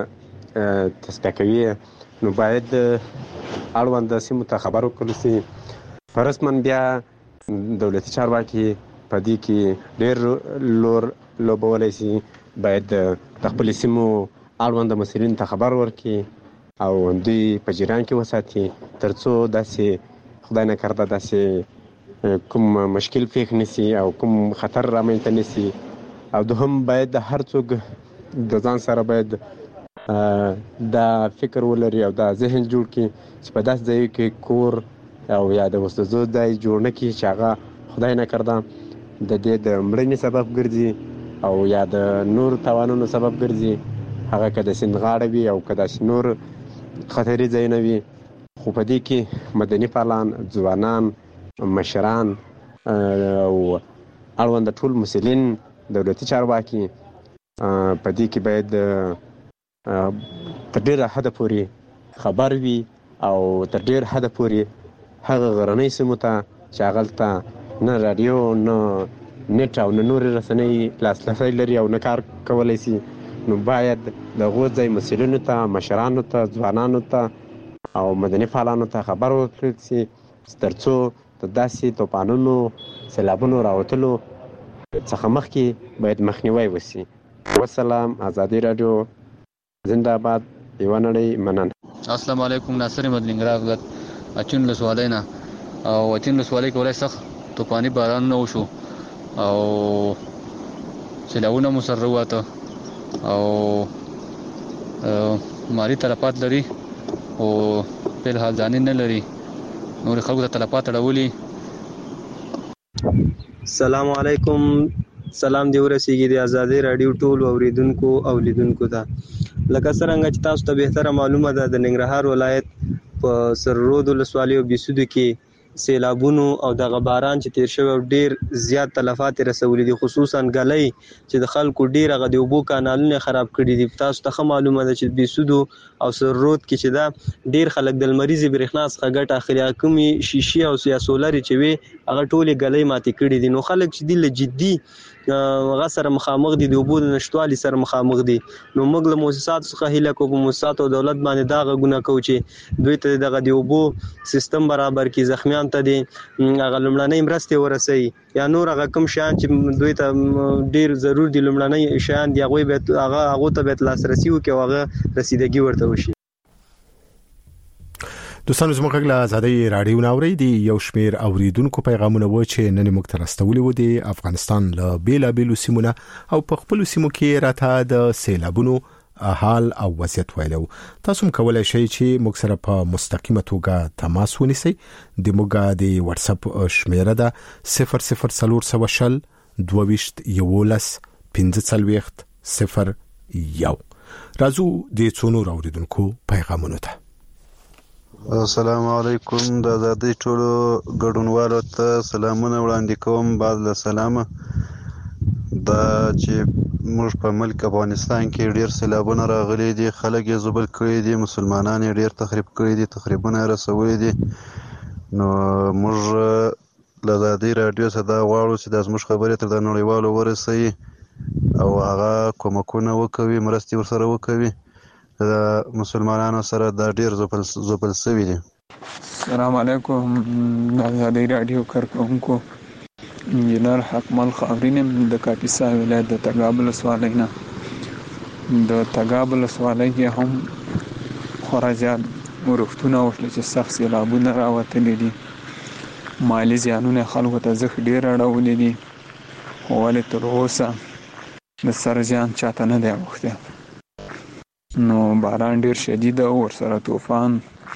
تصفیه کوي نو باید اړونده سیمو ته خبر ورکړل سي. په رسماً بیا دولتي چارواکي په دې کې ډېر لور لوبولی سي، باید د خپلې سیمو اړونده مسؤلینو ته خبر ورکړي او دوی په جریان کې وساتي تر څو داسې خدای نکرده داسې کوم مشکل پیښ نشي او کوم خطر رامنځته نشي. او دوهم باید د هر څوک د ځان سره باید دا فکر ولري او دا ذهن جوړ کړي چې په داسې ځایو کې کور او یا د اوسېدو ځای جوړ نه کړي چې هغه خدای نکرده د دې د مړینې سبب ګرځي او یا د نور تاوانونو سبب ګرځي. هغه که د سیند غاړه وي او که داسې نور خطري ځایونه وي. خو په دې کې مدني فعالان، ځوانان، مشران او اړونده ټول مسؤلین، دولتي چارواکي په دې کې باید تر ډېره حده پورې خبر وي او تر ډېر حده پورې هغه غرنۍ سیمو ته چې هغلته نه راډیو نه نټ او نه نورې رسنۍ لاسرسی لري او نه کار کولی سي، نو باید د هغو ځای مسؤلینو ته، مشرانو ته، ځوانانو ته او مدني فعالانو ته خبر ورکړل سي تر څو د داسې طوفانونو، سیلابونو راوتلو څخه مخکې باید مخنیوي وسی. والسلام. ازادي رادیو زنده باد. یو نړۍ مننه.
السلام علیکم. ناصر احمد ننګرهار ولایت اچین ولسوالۍ نه. او اچین ولسوالۍ کې ولای سخت طوفاني باران نه وشو او سیلاونه مو سره وته او مالی تلفات لري او په حال ځان نه لري نور خلکو ته تلفات اړولي.
السلام علیکم. سلام دی ورسیږي د آزادۍ رادیو ټول اوریدونکو او لیدونکو ته. لکه څنګه چې تاسو ته بهتره معلومه ده د ننګرهار ولایت په سررود ولسوالۍ او بیسودو کې سیلابونو او دغه باران چې تیر شوی ډیر زیات تلفات رسولي دي، خصوصا غلۍ چې د خلکو ډیر غو د اوبو کانالونه خراب کړي دي. تاسو ته معلومه ده چې بیسودو او سررود کې چې دا ډیر خلک د لمریزي برېښنا څخه ګټه اخلي، کومي شیشې او سیا سولر چې وي هغه ټولې غلۍ ماتې کړي دي. نو خلک چې د جدي هغه سره مخامخ دي، د اوبو د نشټوالي سره مخامخ دي. نو موږ له مؤسسات څخه هیله کوو په مؤسسات او دولت باندې دا غوونه کوو چې دوی ته دغه د اوبو سیستم برابر کړي، زخمیان ته دي هغه لمړنۍ مرستې ورسوي یا نور هغه کوم شیان چې دوی ته ډیر ضرور دي لمړنۍ شیان دی هغه به هغه هغه ته به لاسرسي وکړي او هغه رسیدګي ورته وشي.
دوستانو زموږ غږ له آزادۍ رادیو ناوړي دي یو شمیر اوریدونکو پیغامونه و چې نن موږ ته راستولي و دي افغانستان له بیلابیلو سیمونه او په خپل سیمو کې راته د سیلابونو حال او وضعیت ویلو. تاسو هم کولای شئ چې موږ سره په مستقیمه توګه تماس ونیسئ. د موږ د واتس اپ شمیره ده صفر صفر صفر صفر دوه یولس پنځه څلوېښت صفر یو. راځو د څو نور اوریدونکو پیغامونو ته.
السلام علیکم. د آزادۍ ټولو ګډونوالو ته سلامونه وړاندې کوم. بعد له سلامه دا چې موږ په ملک افغانستان کې ډیر سیلابونه راغلي دي، خلک یې زبل کړي دي، مسلمانان یې ډیر تخریب کړي دي، تخریبونه رسولي دي. نو موږ له آزادۍ رادیو څخه دا غواړو چې د زموږ خبرې تر د نړیوالو ورسوي او هغه کومکونه وکوي، مرستې ورسره وکوي. د مسلمانانو سره دا ډیر زبل زبل سوي دي.
السلام علیکم. د آزادۍ رادیو کارکونکو انجینر حکمل خاورین د کاپیسا ولایت د تګاب ولسوالۍ نه. د تګاب ولسوالۍ کې هم خورا زیات ورښتونه وشول چې سخت سیلابونه راوتلي دي. مالی زیانونه خلکو ته زخ ډیر اړولي دي، خو ولې تر اوسه د سر زیان چاته نه دی اوښتی. نو باران ډیر شدید او ورسره طوفان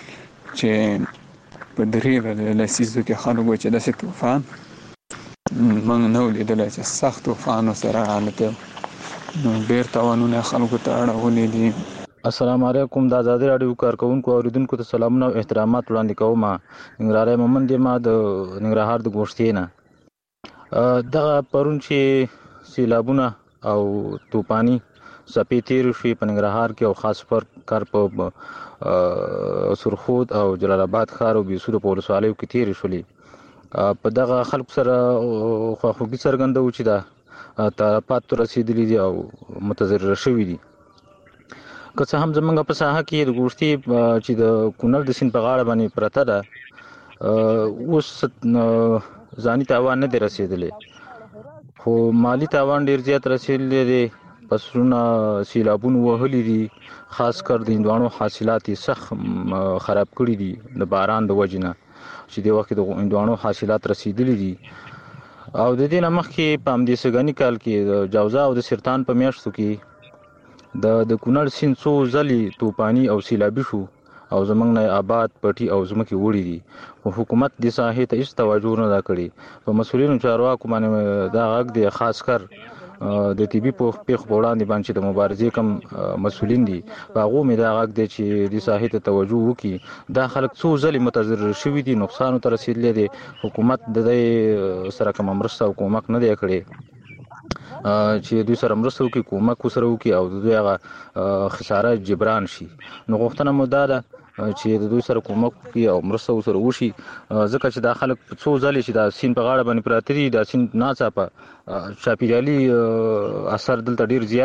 چې په درې لسیزو کې خلکو چې داسې طوفان موږ نه ولیدلی چې سخت طوفان سره حالته نو ډیر تاوانونه خلکو ته اړولي دي.
السلام علیکم. د آزادۍ رادیو کارکونکو او اوریدونکو ته سلامونه او احترامات وړاندې کوم. ننګرهاری مومن دی، ما د ننګرهار د ګوشتې نه. دغه پرون چې سیلابونه او طوفاني سپی تیر شوي په ننګرهار کې او خاص پر کار په سرخود او جلال آباد ښار او بیسودو په ولسوالیو کې تیر شولي. په دغه خلکو سره خواخوږي څرګندوو چې دا تلفات رسیدلي دي او متضرر شوي دي. که څه هم زموږ په ساحه کې د ګوشتې چې د کونړ د سیند په غاړه باندې پرته ده اوس ځاني تاوان نه دی رسیدلی، خو مالی تاوان ډیر زیات رسیدلی دی. فصلونه سیلابونه وهلي دي، خاص کر د هندوانو حاصلات یې سخت خراب کړي دي د باران د وجې نه چې د وخت د هندوانو حاصلات رسیدلي دي. او د دې نه مخکې په همدې سږني کال کې د جوزا او د سرطان په میاشتو کې د د کونړ سیند څو ځلې طوفاني او سیلابي شو او زموږ نه آباد پټي او ځمکې وړي دي، خو حکومت دې ساحې ته هېڅ توجه نه ده کړې. په مسؤلینو چارواکو باندې دا غږ دی، خاص کر د طبي پیښو په وړاندې باندې چې د مبارزې کم مسؤلین دي په هغو مې دا غږ دی چې دې ساحې ته توجه وکړي. دا خلک څو ځلې متضرر شوي دي، نقصان ورته رسېدلی دی، حکومت د دې سره کومه مرسته او کومک نه دی کړی چې دوی سره مرسته وکړي، کومک ورسره وکړي او د دوی هغه خساره جبران شي. نو غوښتنه مو دا ده چې د دوی سره کومک وکړي او مرسته ورسره وشي، ځکه چې دا خلک څو ځلې چې دا سیند په غاړه باندې پراته دي، دا سیند ناڅاپه چاپیریالي اثر دلته ډیر زیات دی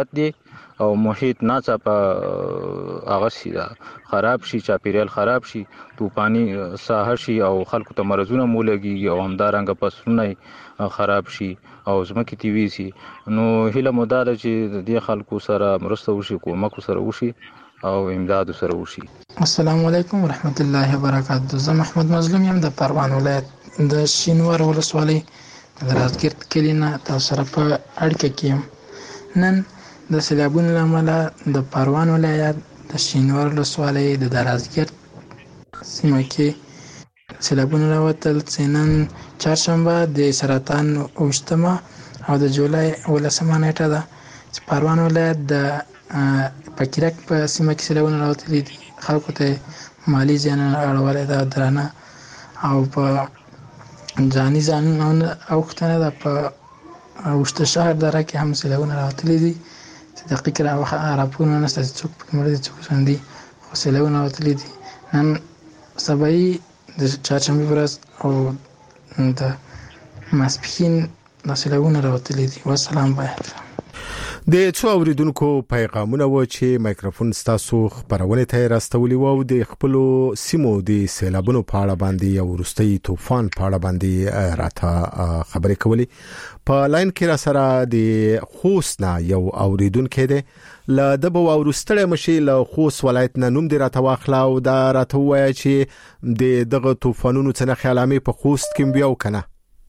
او محیط ناڅاپه هغه شي خراب شي، چاپیریال خراب شي، طوفاني ساحه شي او خلکو ته مرزونه مولږي او همدارنګه فصلونه خراب شي او ځمکې تیوي شي. نو هیله مو دا ده چې د دې خلکو سره مرسته وشي، کومک سره وشي او امداد سره وشي.
السلام علیکم ورحمت الله وبرکاته. زه محمد مظلوم یم د پروان ولایت د شینوار ولسوالۍ د رازګرد کلی نه تاسو سره په اړیکه کې یم. نن د سیلابونو له امله د پروان ولایت د شینوار ولسوالۍ د رازګرد سیمه کې سیلابونه راوتل چې نن چهارشنبه د سرطان اوشتمه او د جولای ولسمه نیټه ده چې پروان ولایت د پکیرک په سیمه کې سیلابونه راوتلي دي. خلکو ته مالی زیان اړولی ده درانه او په ځاني زیانونه اوښتنه ده. په اوشته شهر دره کې هم سیلابونه راوتلي دي چې دقیق راپورونه نشته چې څوک پکې مړه دي څوک ژوندي، خو سیلابونه راوتلي دي. نن سبایي د چهارشنبې ورځ او د ماسپښین دا سیلابونه راوتلي دي. والسلام بخیر.
د څو اوریدونکو پیغامونه و چې مایکروفون ستاسو خبرونه ته راستولي وو د خپل سیمو د سیلابونو په اړه باندې او ورستي طوفان په اړه باندې راته خبرې کولې. په لاین کې را سره د خوست نه یو اوریدونکو دی ل دبو او ورستړی مشي له خوست ولایت نه نوم دی راته واخلا او دا راته وایي چې د دغه طوفانونو څخه خیالامي په خوست کې بیا وکنه.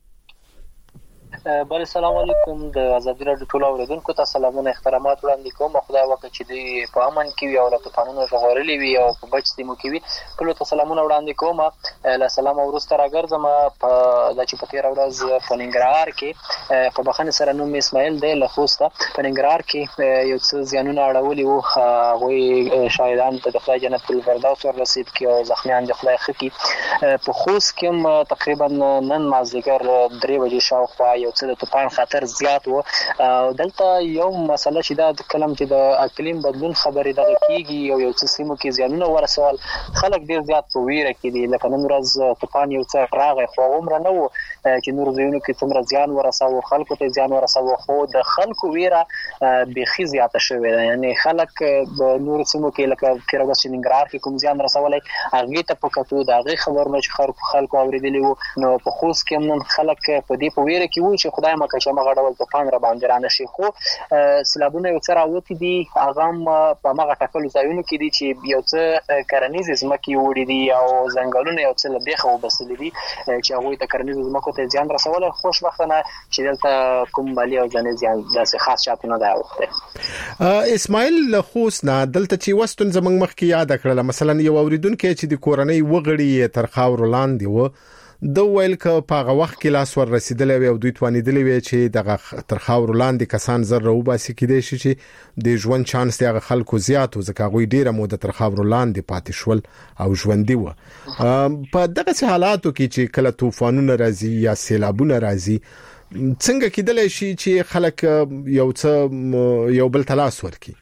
بله سلام علیکم. د ازادي راډیو ټول اوریدونکو ته سلامونه احترامات وړاندې کوم. خدای وکړي چې دوی په امن کې وي او له طوفانونو ژغورلي وي او په بچ سیمو کې وي. ټولو ته سلامونه وړاندې کوم. له سلام وروسته راګرځم په د چې په تېره ورځ په ننګرهار کې په بخښنې سره نوم اسماعیل دی له خوسته په ننګرهار کې یو څه زیانونه اړولي وو. هغوی شاهدان ته د خدای جنت الفردوس ورسید کړي او زخمیان د خدای ښه کړي. په خوست کې هم تقریبا نن مازدیګر درې بجې شاوخوا یو څه د طوفان خطر زیات و. دلته یو مسله چې دا د کلم چې د اقلیم بدلون خبرې دغه کیږي او یو څه سیمو کې زیانونه ورسول، خلک ډیر زیات په ویره کې دي. لکه نن ورځ طوفان یو څه راغی خو عمره نه و چې نور ځایونو کې څومره زیان ورساو، خلکو ته زیان ورساو، خو د خلکو ویره بيخي زیاته شوې ده. یعنی خلک په نور سیمو کې لکه تیر ورځ ننګرهار کې کوم زیان رسولای هغه ته په کتو دا غي خبرونه چې خلکو خلکو اوریدلی وو. نو په خوست کې نن خلک په دې په ویره کې وو چې خدای مکه چې مغه ډول طوفان را باندې را نشي. خو سیلابونه یو څه راوتی دي، هغه په مغه ټاکلو ځایونو کې دي چې یو څه کرنیز ځمکې وړي دي او ځنګلونه یو څه لبيخه وبسلي دي چې هغه ته کرنیز ځمکو ته ځان رسول. خوشبختانه چې دلته کوم مالی او ځاني ځان داسې خاص چاته نه دی وخته.
اسماعیل له خوست نه دلته چې وستون زمنګ مخ کې یاد کړل مثلا یو اوریدونکو چې د کورنۍ وغړي تر خاور لاندې و د ویل ک په هغه وخت کې لاس ور رسیدلې وي او دوی توانیدلې وي چې دغه تر خاور لاندې کسان زر رو باسي کېدې شي چې د ژوند چانس دی هغه خلکو زیات او ځکه غوي ډیره موده تر خاور لاندې پاتې شول او ژوندۍ و. په دغه حالاتو کې چې کله طوفانونه راځي یا سیلابونه راځي څنګه کېدلی شي چې خلک یو څه یو بل تلاس ورکړي؟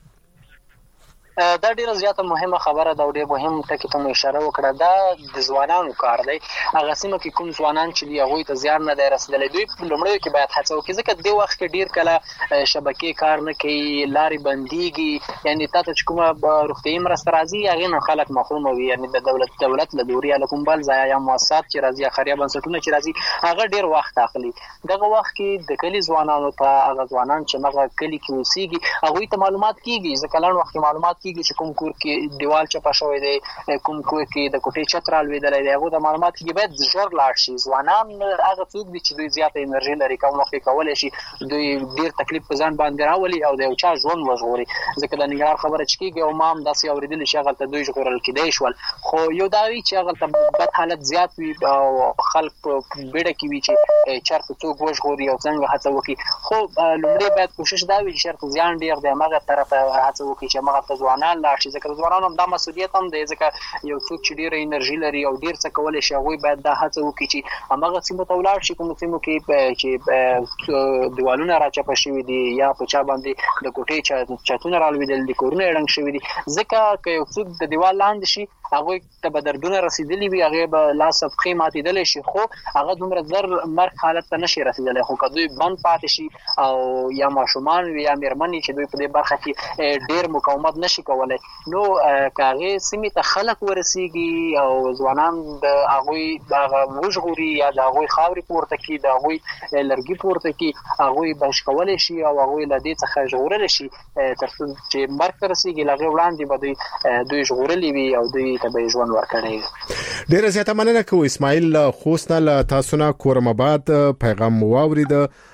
دا ډیره زیاته مهمه خبره ده او ډیر مهم ټکی ته اشاره وکړه. دا د ځوانانو کار دی. هغه سیمه کې کوم ځوانان چې دی هغه ته زیان نه دی رسیدلی، دوی لومړی کې باید هڅه وکړي ځکه د وخت کې ډیر کله شبکې کار نه کوي، لارې بنديږي، یعنی تاسو چې کومه روغتیايي مرسته راځي هغه نه خلک محروم وي. یعنی د دولت دولت له دوري علاقم بل ځای یا مؤسسات چې راځي خیریه بنسټونه چې راځي هغه ډیر وخت اخلي. دغه وخت کې د کلی ځوانانو ته هغه ځوانان چې هغه کلی کې اوسېږي هغه ته معلومات کیږي ځکه لړ وخت معلومات کیږي چې کوم کور کې دیوال چپا شوی دی، کوم کور کې د کوټې چت رالوېدلی دی، هغه د معلومات کې باید ژر لاړ شي. ځوانان هغه څوک دي چې دوی زیاته انرژي لري، کوم وخت کولای شي دوی ډیر تکلیف په ځان باندې راولي او د یو چا ژوند وژغوري. ځکه د ننګرهار خبره چې کېږي او ما هم داسې اورېدلي چې هغه ته دوی ژغورل کېدای شول، خو یو دا وي چې هغه ته بد حالت زیات وي او خلک په بیړه کې وي چې چېرته څوک وژغوري او څنګه هڅه وکړي. خو لومړی باید کوشش دا وي چې چېرته زیان ډېر دی هغه طرف ته هڅه وکړي چې هغه ته ځوانان ځوانان لا شي ځکه ځوانان هم د مسؤلیت هم دی ځکه یو څوک چې ډیر انرژي لري او ډیر څه کولای شي هغه باید د هڅه وکړي چې هغه سیمه ته ولاړ شي کوم سیمه کې چې دیوالونه راچپ شوي دي یا په چا باندې د کوټې چاتونه رالویدل دي کورونه ړنګ شوي دي ځکه که یو څوک د دیوال لاندې شي هغه ته به دردونه رسیدلی وي هغه به لاس صفخې ماتېدل شي خو هغه دومره زر مرګ حالت ته نشي رسیدلی خو که دوی بند پاتې شي او یا ماشومان وي یا میرمنې چې دوی په دې برخه کې ډیر مقاومت نشي کولای نو که هغه سیمې ته خلک ورسیږي او ځوانان د هغه هغه وژغوري یا د هغه خاورې پورته کړي د هغه لرګي پورته کړي هغه بش کولای شي او هغه له دې څخه ژغورل شي تر څو چې مرګ ته رسیږي لږ وړاندې به دوی دوی ژغورلي وي او دوی ته به ژوند ورکړي.
ډیره زیاته مننه کوم اسماعیل خوسنا له تاسو نه کورم آباد پیغام واورید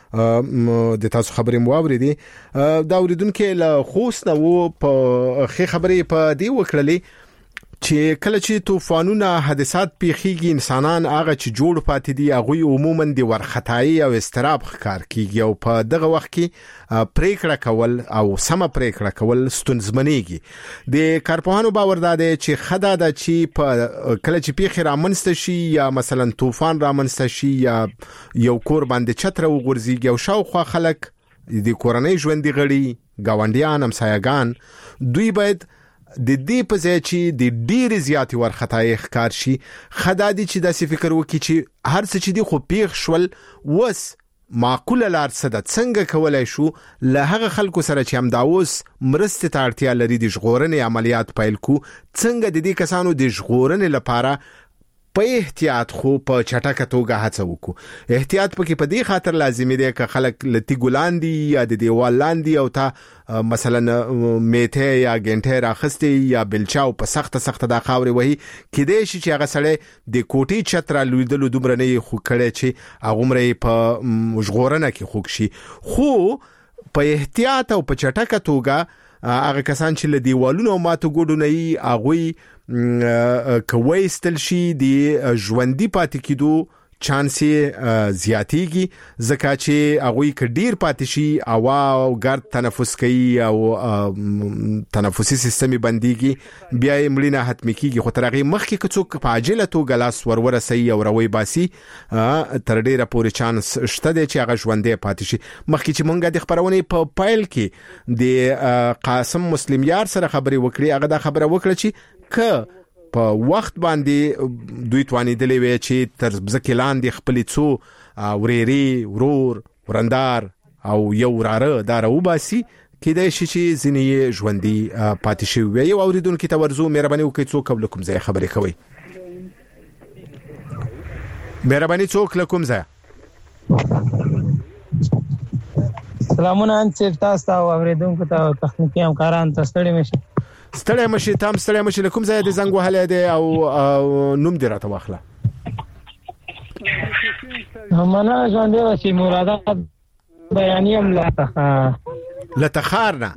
د تاسو خبرې مواوریدي دا اوریدونکو له خوسنا وو په خې خبرې په دی وکړلې چې کله چې طوفانونه حادثات پیخيږي انسانان هغه چې جوړ پاتې دي هغه عموما د ورختای او استراب ښکار کیږي او په دغه وخت کې پریکړه کول او سم پریکړه کول ستونزمنېږي د کارپوهانو باور داده چې خدا د چې په کله چې پیخي رامنځته شي یا مثلا طوفان رامنځته شي یا یو کور باندې چتر وغورځي او شاوخوا خلک د کورنۍ ژوندۍ غړي گاونډیان همسایگان دوی باید د دې په ځای چې د ډیر زیاتې ورختای ښکار شي خدای دې چې داسې فکر وکړي چې هر څه چې دی خو پیښ شول وس معقوله لار څه د څنګه کولای شو له هغه خلکو سره چې هم دا اوس مرسته ته اړتیا لري د ژغورنې عملیات پیل کو څنګه د دې کسانو د ژغورنې لپاره په احتیاط خو په چټکه توګه هڅه وکړو احتیاط پکې په دې خاطر لازمي دی چې خلک لتی ګلاندي یا د دیوال لاندې او تا مثلا میته یا ګنټه راخستي یا بلچاو په سخت سخت د خاوري وهي کېدې شي چې هغه سړی د کوټي چتر لویدلو دومره نه خو کړي چې هغه مری په ژغورنه کې خوښ شي خو په احتیاط او په چټکه توګه هغه کسان چې له دیوالونو ماتو ګډو نه ای هغه کوي استل شي د ژوندۍ پاتې کېدو چانسي زیاتېږي ځکه چې هغه کډیر پاتې شي او او ګرد تنفس کوي او تنفسي سیستم بنديږي بیا یې مړینه حتمی کیږي خو ترغه مخکې کڅوک په عاجله توګه لاس ورور سي او روي باسي تر ډیره پورې چانس شته چې هغه ژوندې پاتې شي مخکې چې مونږه د خبرونه په پایل کې د قاسم مسلم یار سره خبري وکړي هغه دا خبره وکړه چې ک په وخت باندې دوی توانیدلې وي چې تر ځکه لاندې خپل څو وريري ورور ورندار او یو راره دارو باسي کله چې ځینې ژوندۍ پاتې شي وي او اوریدونکو ته ورزو مهرباني وکړئ څوک قبل کوم ځای خبرې کوي مهرباني څوک لکم ځای
سلامونه ان تاسو او اوریدونکو ته تخنیکی همکاران تاسو ستړي مشي
ستړی مشي تام ستړی مشي لکم ځای د زنګ وهلې دی او نوم دی راته واخله
همنا ژوندې وسی مراد بیانیم لا
لتخارنا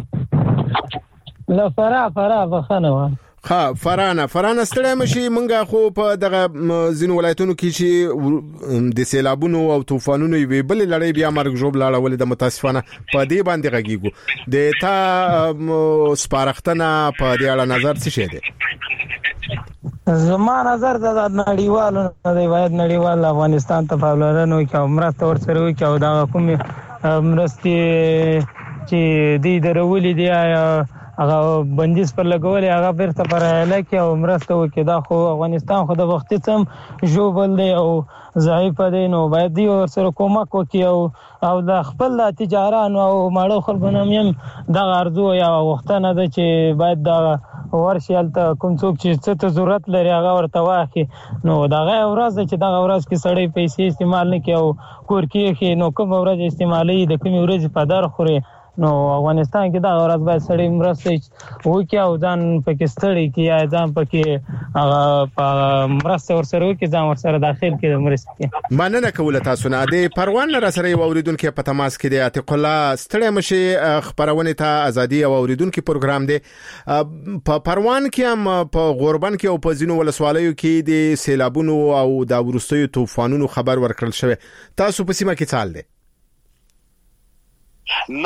لا فرا فرا بخنه
ها فرانه فرانه ستړی مشي مونږه خو په دغه زین ولایتونو کې چې د سیلابونو او طوفانونو وی بل لړۍ بیا مرګ جوړ لاړه ولې د متاسفانه په دې باندې غږیږو د تا سپارښتنه په دې اړه نظر څه شه دي
زما نظر د نړیوالو د وایي نړیوال افغانستان ته فعالانو کې عمرته ورسره وي چې دا کوم مرستي چې دی درولې دی هغه بندیز پر لګولې هغه بیرته پر علاقه او مرسته وکړي دا خو افغانستان خو د وخت سم جوبل دی او ضعیف دی نو باید دی ورسره کومک وکړي او او د خپل تجارانو او ماړو خلکو نوم د ارزو یا وختونه د چې باید دا ورشل ته کوم څوک چې څه ته ضرورت لري هغه ورته واخی نو دا غي ورځ چې دا ورځ کې سړی پیسې استعمال نه کوي او کور کې نو کوم ورځ استعمالي د کوم ورځ په دار خوري نو افغانستان کې دا ورځ باید سړی مرسته وکړي او ځان پکې ستړي کی یا ځان پکې هغه مرسته ورسره وکړي ځان ورسره داخل کړي مرسته
مننه کوله تاسو نه د پروان را سره اوریدونکو په تماس کې دی عتیق الله ستړي مشي خبرونه ته ازادي او اوریدونکو پروګرام دی په پروان کې هم په غوربن کې او په زینو ولسوالیو کې د سیلابونو او د ورستیو طوفانونو خبر ورکړل شوی تاسو په سیمه کې چال دی
نه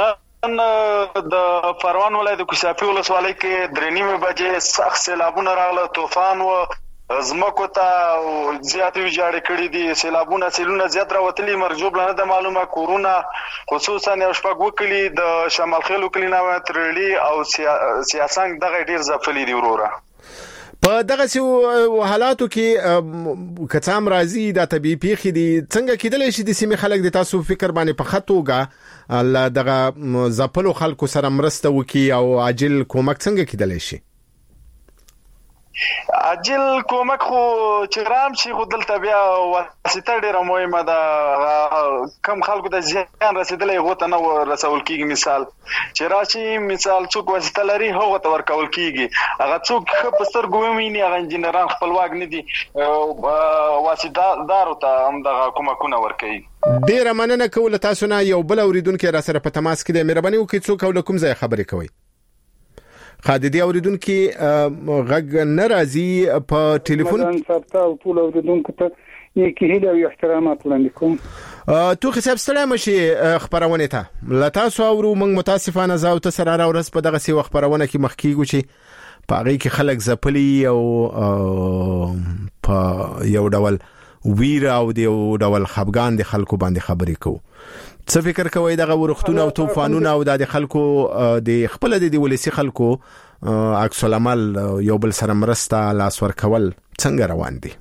د پروان ولایت د کوسافي ولسوالۍ کې درې نیمه بجې سخت سیلابونه راغله، طوفان و، زمکو ته زیات ویجاړ کړي دي، سیلابونه سیلونه زیات راوتلي، مرجوب نه د معلومه کورونه خصوصا یو شپږ وکړي د شمال خیلو کلینا ترلی او سیاسنګ دغه ډیر ځپلي دي وروره.
په دغه سیو حالاتو کې کڅام راځي د طبيعي پیښې دي، څنګه کېدلی شي د سیمې خلک د تاسو فکر باندې په خطوګه الله دغه زپلو خلکو سره مرسته وکي او عاجل کومک څنګه کېدلی شي؟
عاجل کومک خو چې رام شي خو دلته بیا واسطه ډیره مهمه ده، کم خلکو ته ځان رسیدلی هغه ته نه رسول کیږي. مثال چې راشي مثال څوک واسطه لري هغه ته ورکول کیږي، هغه څوک په سترګو ویني هغه انجنیران خپلواک نه دي، واسطه دارو ته هم دغه کومکونه ورکوي.
ډیره مننه کوله تاسو نه. یو بل اوریدونکو را سره په تماس کې د مهرباني وکړئ څوک او کوم ځای خبرې کوي. خاددي اوریدونکو غږ ناراضي په ټلیفون
ثبت او ټول اوریدونکو ته نیکی هیله او احترامات وړاندې کوم.
تو حساب ستړی مشي خبرونه ته لا تاسو او موږ متاسفانه زاو ته سره را ورس په دغه سی خبرونه کې مخکیږي چې پاره کې خلک زپلی او په یو ډول ویر او د یو ډول خفګان د خلکو باندې خبرې کوو. څه فکر کوي دغه ورختونه او طوفانونه او د خلکو د خپل د ولسی خلکو عکس العمل یو بل سره مرسته لاس ور کول څنګه روان دي؟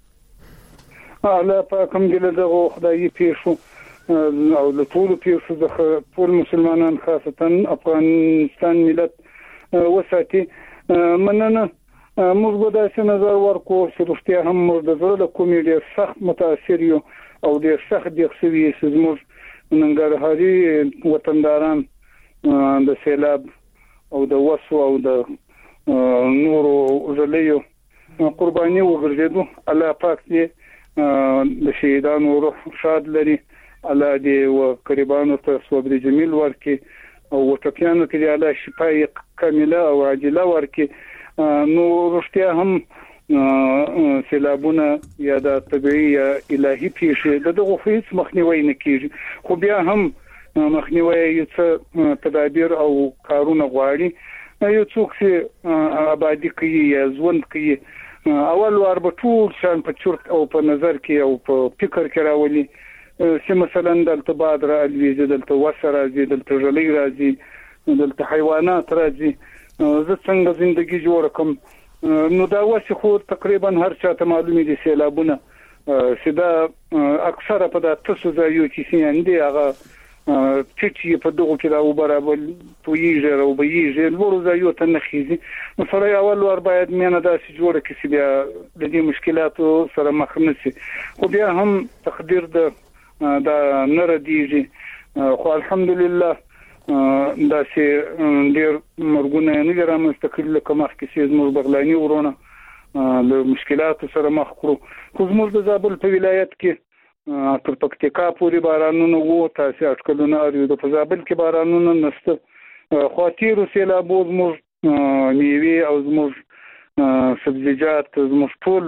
الله پاکم دې له خدای پیښو او له ټول پیښو د ټول مسلمانان خاصتا افغانستان ملت وساتي. مننه موږ به داسې نظر ورکو چې رښتیا هم موږ د زړه له کومې ډېر سخت متاثر یو او ډېر سخت دي خو چې موږ ننګرهاري وطنداران د سیلاب او د وسو او د نورو ژلیو قرباني وګرځیدو. الله پاک دې د شهیدانو روح شاد لري، الله دې و قربانو ته صبر جمیل ورکي او وټپیانو کې الله شفای کامله او عاجله ورکي. نو رښتیا هم سیلابونه یا د طبيعي یا الهي پیښې دغه هیڅ مخنیوي نه کیږي، خو بیا هم مخنیوي یو څه تدابیر او کارونه غواړي. یو څوک چې آبادی کوي یا ژوند کوي اول وار به ټول شان په چورت او په نظر کې او په فکر کې راولي چې مثلا دلته بادر الویزه دلته وسره راځي، دلته ژلۍ راځي، دلته حیوانات راځي، زه څنګه ژوندۍ جوړ کوم. نو دا واسه خو تقریبا هر چاته معلومه دي سیلابونه چې دا اکثره په د تاسو ځایو کې سیندي هغه چې په دغه کې راو برابر تویږي او بهیږي ورو ځایو ته نخیزي. نو سره اول ور باید مینه داسې جوړه کې چې بیا د دې مشکلاتو سره مخ نشي، خو بیا هم تقدیر د د نردیږي. خو الحمدلله دا چې ډیر مرګونه نه ګرامه مستقل کمخ کې چې زموږ بغلانی ورونه له مشکلاتو سره مخ کړو. خو زموږ د زابل په ولایت کې تر پکتیکا پورې بارانونه وو، تاسو اټکلونه اړیو د زابل کې بارانونه نشته، خاطر سیلابو زموږ میوه او زموږ سبزیجات زموږ ټول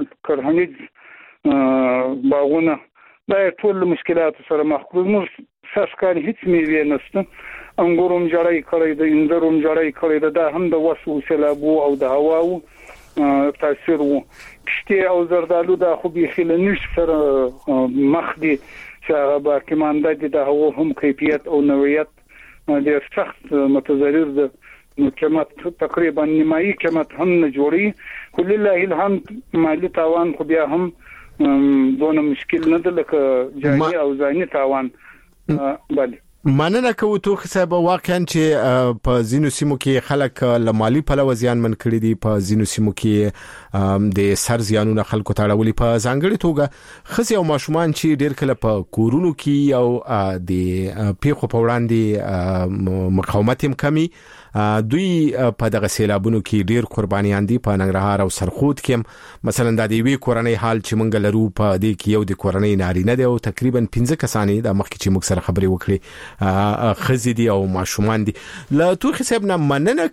کرهنیز باغونه دا ټول مشکلاتو سره مخ کړو. زموږ ساسکان هیڅ میوه نشته، انګورم جړای کړی د انځرم جړای کړی د هم د وسو سیلابو او د هواو تاثیر وو. کشته او زردالو د خو به خل نش سره مخ دي چې با کمانده دي د هوا هم کیفیت او نوعیت ډیر سخت متضرر ده. نو قیمت تقریبا نیمایي قیمت هم نه جوړي، خو لله الحمد مالی تاوان خو بیا هم دونه مشکل نه ده لکه جاني او ځاني تاوان. بله
مننه کوو تو حساب واقعا چې په زینو سیمو کې خلک له مالی پلوه زیان من کړی دي، په زینو سیمو کې د سر زیانونه خلکو ته اړولي، په ځانګړي توګه خزي او ماشومان چې ډیر کله په کورونو کې او د پیښو په وړاندې مقاومت هم کمی، دوی په دغه سیلابونو کې ډیر قربانیان دي. په ننګرهار او سرخود کې مثلا د دې وی کورنۍ حال چې مونږ لرو په دې کې یو د کورنۍ نارینه دی او تقریبا پنځه کسانې د مخکې چې موږ سره خبرې وکړي خزي دي او ماشومان دي. لا تو حساب نه مننه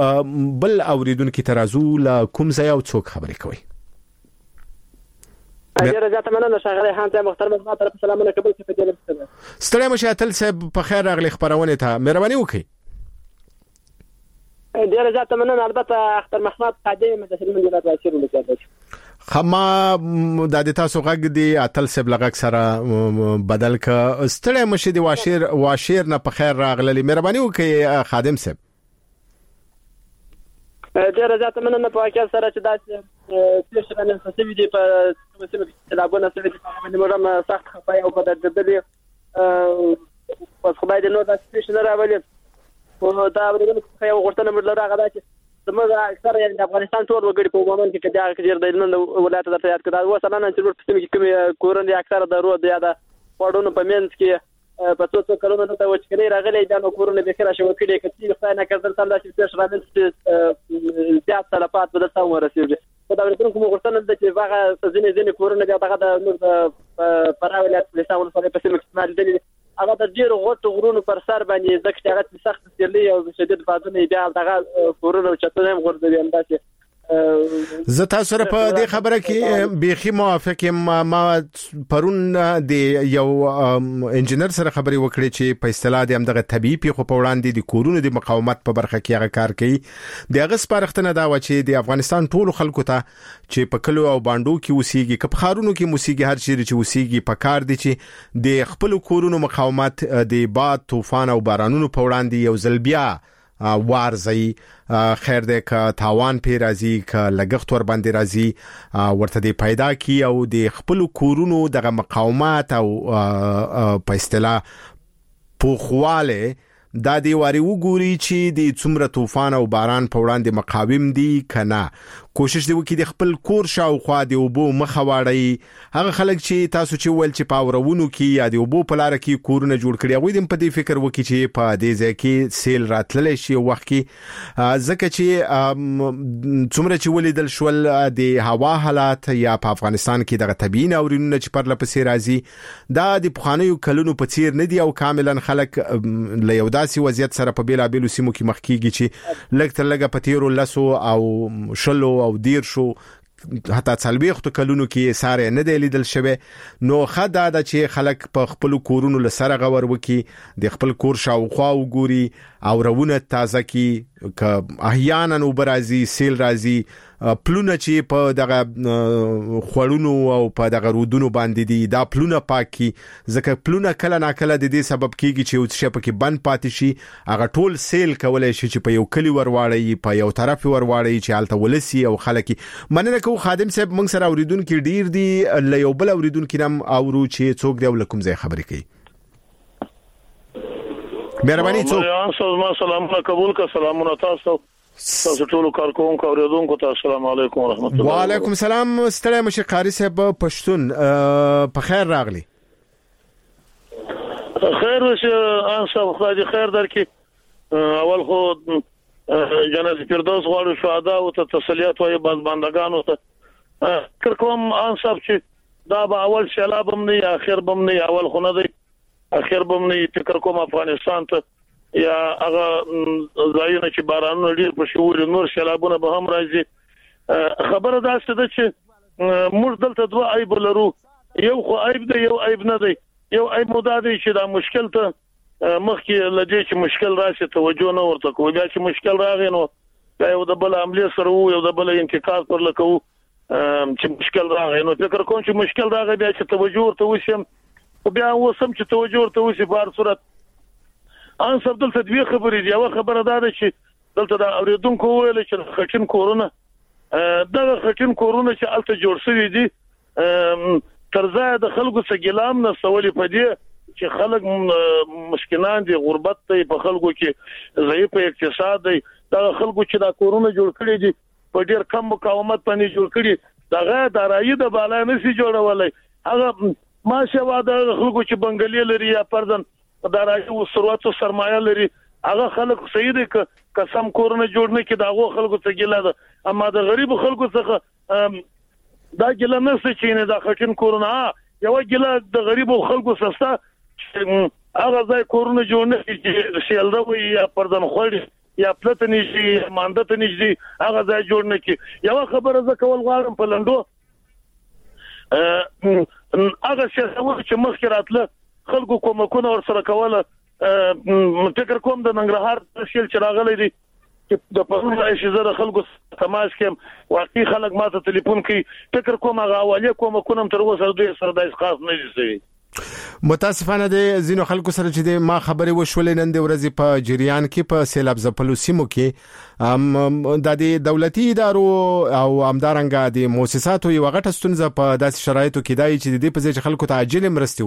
کوو. بل اوریدونکو ترازو لا کوم ځای او څوک خبرې کوي؟
ډیره زیاته مننه ښاغلی خان صاحب محترم زما طرف سلامونه قبول کړئ په دې لپاره
ستړی مشه اتل صاحب په خیر راغلی خبرونه ته مهرباني وکړئ
ډیره زیاته مننه البته اختر محمد قادم مدثر من جنات واشر ولیکل
خما د تاسو غږ دی اتل صاحب لغږ سره بدل ک ستړی مشه دی واشر واشر نه په خیر راغلی مهرباني وکړئ خادم صاحب
ډیره زیاته مننه په واقع سره چې داسې تیر شنه نن څه وی دي په کومه چې لابونه سره د مرام سخت خپای او په دردلې پس خدای دې نو داسې شنه راولي او دا ورته خو غوښتنه مړ راغی دا چې زموږ اکثر یعنی د افغانستان ټول وګړي په عموما کې چې دا کډیر د نن ولایت د یاد کړه و سلام چې په سیمه کې کوم کورن اکثر د رود یا د وړونو په منځ کې په څو څو کلونو ته وچکري راغلي دا نو کورونه به خره شو کړي کتي خدای نه کړل تل چې څه شرامل زیات تلفات بده څو ورسېږي دا ورته کوم غوښتنه ده چې هغه ځینې ځینې کورونه بیا دغه د نور د پراولات لساون سره په سیمه کې استعمال دي هغه د ډیرو غوټ غرونو پر سر باندې ځکه چې هغه سخت سیلي او شدید بادونه بیا دغه کورونه چتونه هم غورځوي انداسه
زه تاسو سره په دې خبره کې بيخي موافق یم ما پرون د یو انجنیر سره خبري وکړې چې په اصطلاح د همدغه طبيعي پیښو په وړاندې د کورونو د مقاومت په برخه کې هغه کار کوي د هغه سپارښتنه دا و چې د افغانستان ټول خلکو ته چې په کلو او باندو کې وسیږي کپ خارونو کې موسیقي هر چیرې چې وسیږي په کار دي چې د خپل کورونو مقاومت د باد طوفان او بارانونو په وړاندې یو ځلبیا وارزي خیر دې ک تاوان پی راځي ک لګښت ور باندې راځي ورته دې پیدا کی او د خپل کورونو دغه مقاومت او په اصطلاح پوخواله دا دی واری وګوري چې د څومره طوفان او باران په وړاندې مقاوم دي کنه کوشش دی وکړي د خپل کور شاوخوا د اوبو مخه واړی هغه خلک چې تاسو چې ول چې پاورونو کې یا د اوبو په لار کې کورونه جوړ کړي هغه دې په دې فکر وکړي چې په دې ځای کې سیل راتللی شي وخت کې ځکه چې څومره چې ولیدل شول د هوا حالات یا په افغانستان کې دغه طبيعي ناورینونه چې پر لپسې راځي دا د پخوانیو کلونو په څیر نه دی او کاملا خلک له یو داسې وضعیت سره په بیلا بیلو سیمو کې مخ کیږي چې لږ تر لږه پتیرو لسو او شلو او دیر شو حتی څلويخت کلونو کې ساره نه دی لیدل شوی نو خدای دا چې خلک په خپل کورونو لسره غور وکي د خپل کور شاوخوا وګوري او رونه تازه کی ک احیانا وبرازي سیل رازي پلونه چې په دغه خړونو او په دغه رودونو باندې دي دا پلونه پاکي ځکه پلونه کله نا کله د دې سبب کیږي چې اوس شپه کې بند پاتې شي هغه ټول سیل کولای شي چې په یو کلی ورواړی په یو طرف ورواړی چې حالت ولسی او خلک مننه کو خادم صاحب موږ سره اوریدونکو ډیر دي ل یو بل اوریدونکو نم اورو چې څوک دی ولکم ځای خبرې کوي مهرباني څوک
سلامونه قبول کا سلامونه تاسو تاسو ټول کارکونکو اوریدونکو ته السلام علیکم ورحمت الله
وعلیکم السلام ستړی مشه قاری صاحب پښتون په خیر راغلی
خیر وشه ان صاحب خدای دې خیر درکې اول خو جنت فردوس غواړو شهدا او ته تسلیت وایي باز بندگانو ته کر کوم ان صاحب چې دا به اول شلاب هم نه اخر بم نه اول خو نه دی اخر بم نه فکر کوم افغانستان ته یا هغه ځایونه چې بارانونه ډیر په شعور نور شلابونه به هم راځي خبره دا څه ده چې موږ دلته دوه عیب لرو یو خو عیب دی یو عیب نه دی یو عیب مودا دی چې دا مشکل ته مخکې لږه چې مشکل راشي توجه نه ورته کوي بیا چې مشکل راغی نو یو د بل عملیه سره وو یو د بل انتقاد پر لکو چې مشکل راغی نو فکر کوم چې مشکل راغی بیا چې توجه ورته وشم او بیا وسم چې توجه ورته وشي په هر صورت ان سب دلته دوی خبرې دی یو خبره ده چې دلته دا اوریدونکو ویل چې خټین کورونه دا خټین کورونه چې الته جوړ شوی دي ترځه د خلکو څخه ګلام نه سوالي پدې چې خلک مسکینان دي غربت ته په خلکو کې ضعیف اقتصاد دی دا خلکو چې دا کورونه جوړ کړی دي په ډیر کم مقاومت باندې جوړ کړي دغه دارایی د بالا نشي جوړولای هغه ماشه واده خلکو چې بنگلي لري یا پردن دارایی او ثروت او سرمایه لري هغه خلک صحیح دي قسم کورونه جوړ نه کړي داغه خلکو څخه ګیله ده اما د غریب خلکو څخه دا ګیله نه څه چې نه دا خټین کورونه یو ګیله د غریب خلکو سستا هغه ځای کورونه جوړ نه کړي سیلده وي یا پردن خوړي یا پلت نشي مانده ته نشي هغه ځای جوړ نه کړي یو خبره ز کول غواړم په لندو هغه چې مخکې راتله خلکو کومکونه ورسره کوله فکر کوم د ننګرهار تشکیل چې راغلی دی چې د پرون راشي زره خلکو تماس کوم واقعي خلک ماته ټلیفون کوي فکر کوم هغه اولي کومکونه تر اوسه دوی سره د خاص نه دي.
متاسفانه د زینو خلکو سره چې ما خبرې وشولې نن د ورځې په جریان کې په سیلاب ځپلو سیمو کې د دولتي ادارو او همدارنګه د مؤسساتو یو غټه ستونزه په داسې شرایطو کې دی چې د دې په ځای چې خلکو ته عاجل مرستې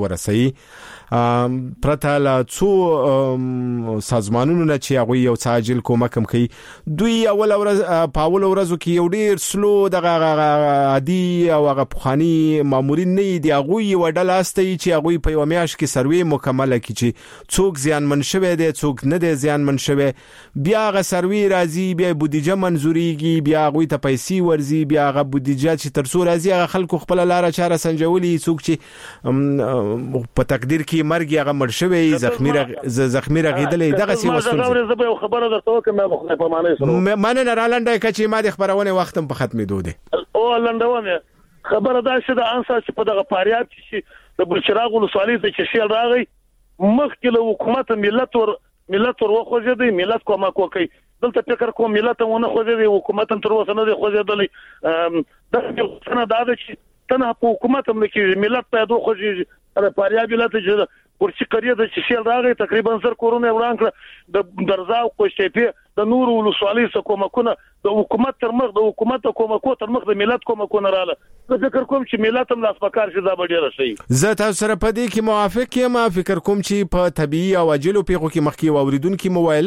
ورسوي پرته له څو سازمانونو نه چې هغوی یو څه عاجل کومک هم کوي دوی اول ورځ په اول ورځو کې یو ډیر سلو دغه عادي او هغه پخواني مامورین نه دي هغوی یو ډله استي چې هغوی په یو میاشت کې سروي مکمله کړي چې څوک زیانمن شوی دی څوک نه دی زیانمن شوی بیا هغه سروي راځي بیا بودیجه منزوريږي بیا هغوی ته پیسې ورځي بیا هغه بودیجه چې تر څو راځي هغه خلکو خپل لار چاره سنجولي څوک چې په تقدیر کې مرګ هغه مړ شوی زخمی رغ زخمی رغیدلې دغه سی وسول
زه به خبره درته وکم ما خو په معنی سره
مانه نه رالنده کچې ما د خبرونه وختم په ختمېدو دي
او لندونه خبره دا چې د انصار چې په دغه فاریاب چې د بلچراغ ولسوالۍ ته چې شیل راغی مخکې له حکومت ملت ور ملت ور وخوځي ملت کومه کوي دلته فکر کوم ملت ونه خوځي حکومت تر اوسه نه دی خوځېدلی دا څنګه دا چې تنه په حکومت هم کې ملت پیدا خوځي د فاریاب ملت چې ورچی کړی د چې شیل راغی تقریبا زر کورونه وران کړ د درزا او کوشتې د نور ولسوالۍ څخه کومکونه د حکومت تر مخ د حکومت کومکو تر مخ د ملت کومکونه رااله زه فکر کوم چې ملت هم لاس پکار شي دا به ډیر شي.
زه تاسو سره په دې کې موافق یم فکر کوم چې په طبيعي او عاجلو پیښو کې مخکې واوریدونکو موبایل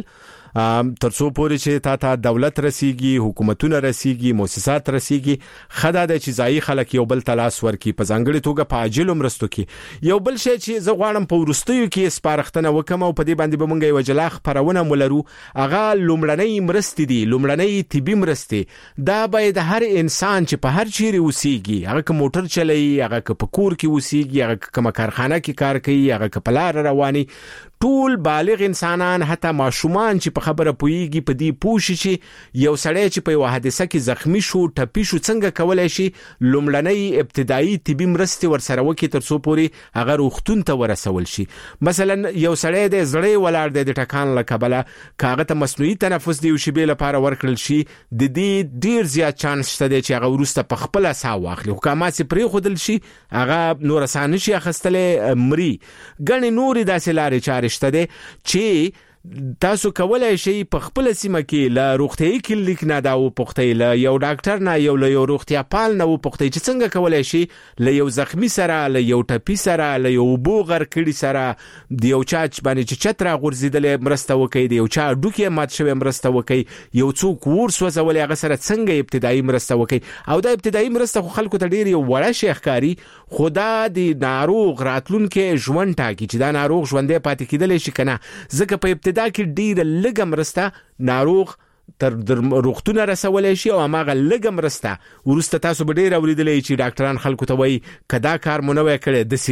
ترڅو پورې چې تا ته دولت رسیږي حکومتونه رسیږي مؤسسات رسیږي خدای د چې ځای خلک یو بل تلاش ورکي په ځانګړي توګه په عاجل مرستو کې یو بل شی چې زه غواړم په ورستیو کې سپارښتنه وکم او په دې باندې به مونږ یو جلاخ پرونه مولرو هغه لومړنۍ مرستې دي لومړنۍ طبي مرستې دا باید هر انسان چې په هر چیرې وسیږي هغه که موټر چلایي هغه که په کور کې وسیږي هغه کوم کارخانه کې کار کوي هغه که په لار رواني ټول بالغ انسانان حتی ماشومان چې په خبره پويږي په دې پوښي چې یو سړی چې په یو حادثه کې زخمی شو ټپي شو څنګه کولای شي لومړنۍ ابتدایي طبي مرستې ورسره وکړي تر څو پورې هغه روغتون ته ورسول شي مثلا یو سړی د زړې ولاړ د ټکان لکبله کاغه ته مصنوعي تنفس دی شی به لپاره ورکړل شي د دې ډیر زیات چانس شته چې هغه ورسته په خپل سا واخلي حکومت سي پرې خودل شي هغه نور اسانه شي اخستلې مري غني نور داسې لارې چارې شته دي چې تاسو کولای شئ په خپل سیمه کې لا روغتيایي کلینیک نه دا و پختې لا یو ډاکټر نه یو له یو روغتیا پال نه و پختې چې څنګه کولای شي له یو زخمی سره له یو ټپي سره له یو بوغر کړي سره د یو چاچ باندې چې چتره غورځیدل مرسته وکړي د یو چا ډوکې مات شوی مرسته وکړي یو څوک ورس وسول هغه سره څنګه ابتدایي مرسته وکړي او د ابتدایي مرسته خلکو ته ډیر یو وړه شیخکاری خدا د ناروغ راتلونکو ژوند ټاکي چې دا ناروغ ژوندې پاتې کېدل شي کنه ځکه په ابتدا دا کې ډیره لږه مرسته ناروغ تر روغتونه رسولای شي او هغه لږه مرسته ورسته تاسو به ډیر اوریدلې چې ډاکټران خلکو ته وایي کدا کار مونږ کړی د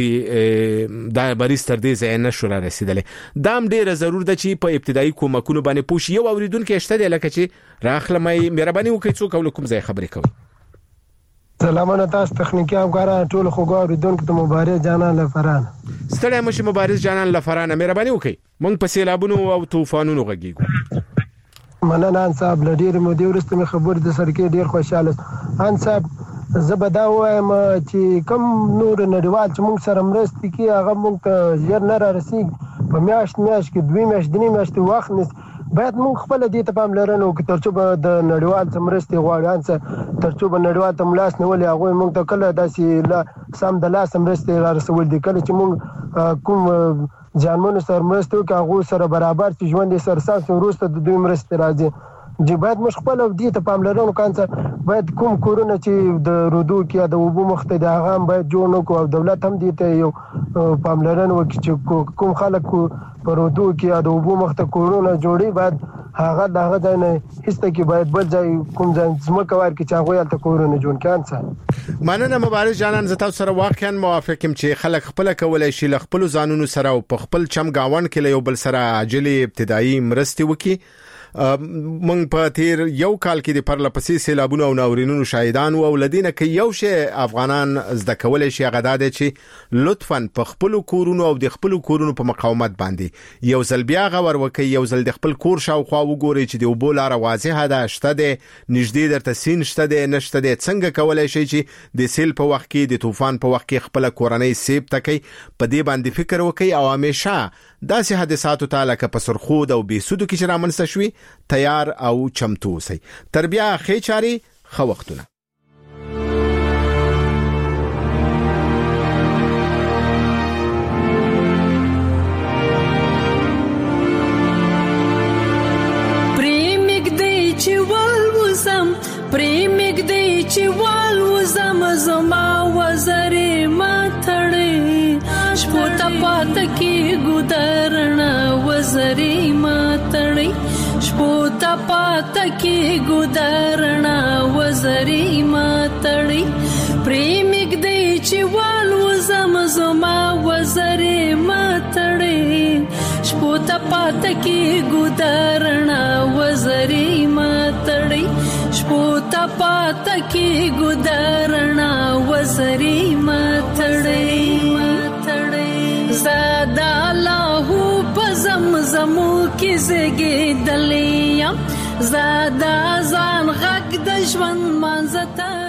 سي دا بریس تر دې ځای نه شو رسیدلې دا هم ډیره ضرور ده چې په ابتدایي کومکونو باندې پوښ یو اوریدونکو شته دی لکه چې راخلمای مهرباني وکړئ څوک ولکم ځای خبرې کوي.
سلامونه تاسو تخنیکی همکاران ټول خوګو اوریدونکو ته مبارک جانان لفران
ستړی مشه مبارک جانان لفران مهرباني وکړئ مونږ په سیلابونو او طوفانونو غږیږو.
مننه ان صاحب لډیر مو دی ورسته مې خبر د سرکې ډیر خوشاله ان صاحب زبدا وایم چې کوم نور نړیوال چې موږ سره مرستې کوي هغه موږ ته ژر نه رارسیږي په میاشت میاشت کې دوی میاشت دني میاشت وخت نس باید موږ خپل دې ته پاملرنه وکړو ترڅو به د نړیوال مرستې غواړي ترڅو به نړیوال ته ملاس نه ولې هغه موږ ته کله داسې لا سم د لاس مرستې را رسول دي کله چې موږ کوم ځانمن سره مرسته وکړو هغه سره برابر چې ژوند سره ساس وروسته د دوی مرستې راځي چې باید موږ خپل دې ته پاملرنه وکړو باید کوم کورونه چې د رودو کې د وبو مخته د هغه باید جوړ نو کو دولت هم دې ته یو پاملرنه وکړي چې کوم خلک په رودو کې د وبو مخته کورونه جوړي باید هغه دغه ځای نه هیڅ کې باید بل ځای کوم ځای زمکه ور کې چې هغه یالته کورونه جوړ کړي څه
مننه مبارک جانان زه تاسو سره واقعا موافق یم چې خلک خپل کولای شي ل خپل ځانونو سره او په خپل چم گاون کې له یو بل سره عاجل ابتدایي مرستې وکړي مونږ په تیر یو کال کې د پرلپسې سیلابونو او ناورینونو شاهدان او لدینه کې یو شی افغانان زده کولای شي غدا د چې لطفاً په خپل کورونو او د خپل کورونو په مقاومت باندې یو ځل بیا غور وکي، یو ځل د خپل کور شاوخوا وګوري چې د وبو لار واضحه ده، شته ده نږدې درته سین شته ده نشته ده، څنګه کولای شي چې د سیل په وخت کې د طوفان په وخت کې خپل کورنۍ سیب تکي، په دې باندې فکر وکي او همیشه داسې حادثاتو ته لکه په سرخود او بیسودو کې چې رامنځته شوي تیار او چمتو اوسئ. تر بیا ښې چارې ښه وختونه.
پریمګ دی چې وال وزم زما وزرې ماتړې شپو ته پات کې ګودرنا وزرې ماتړې شپو ته پات کې ګودرنا وزرې ماتړې پریمګ دی چې وال وزم زما وزرې ماتړې شپو ته پات کې ګودرنا وزرې ماتړې شپو ته پات کې ګودرنا وزرې ماتړې زادا لاهو په زمزمو کې زګېدلې زادا ځان غږ د ژوند منځ ته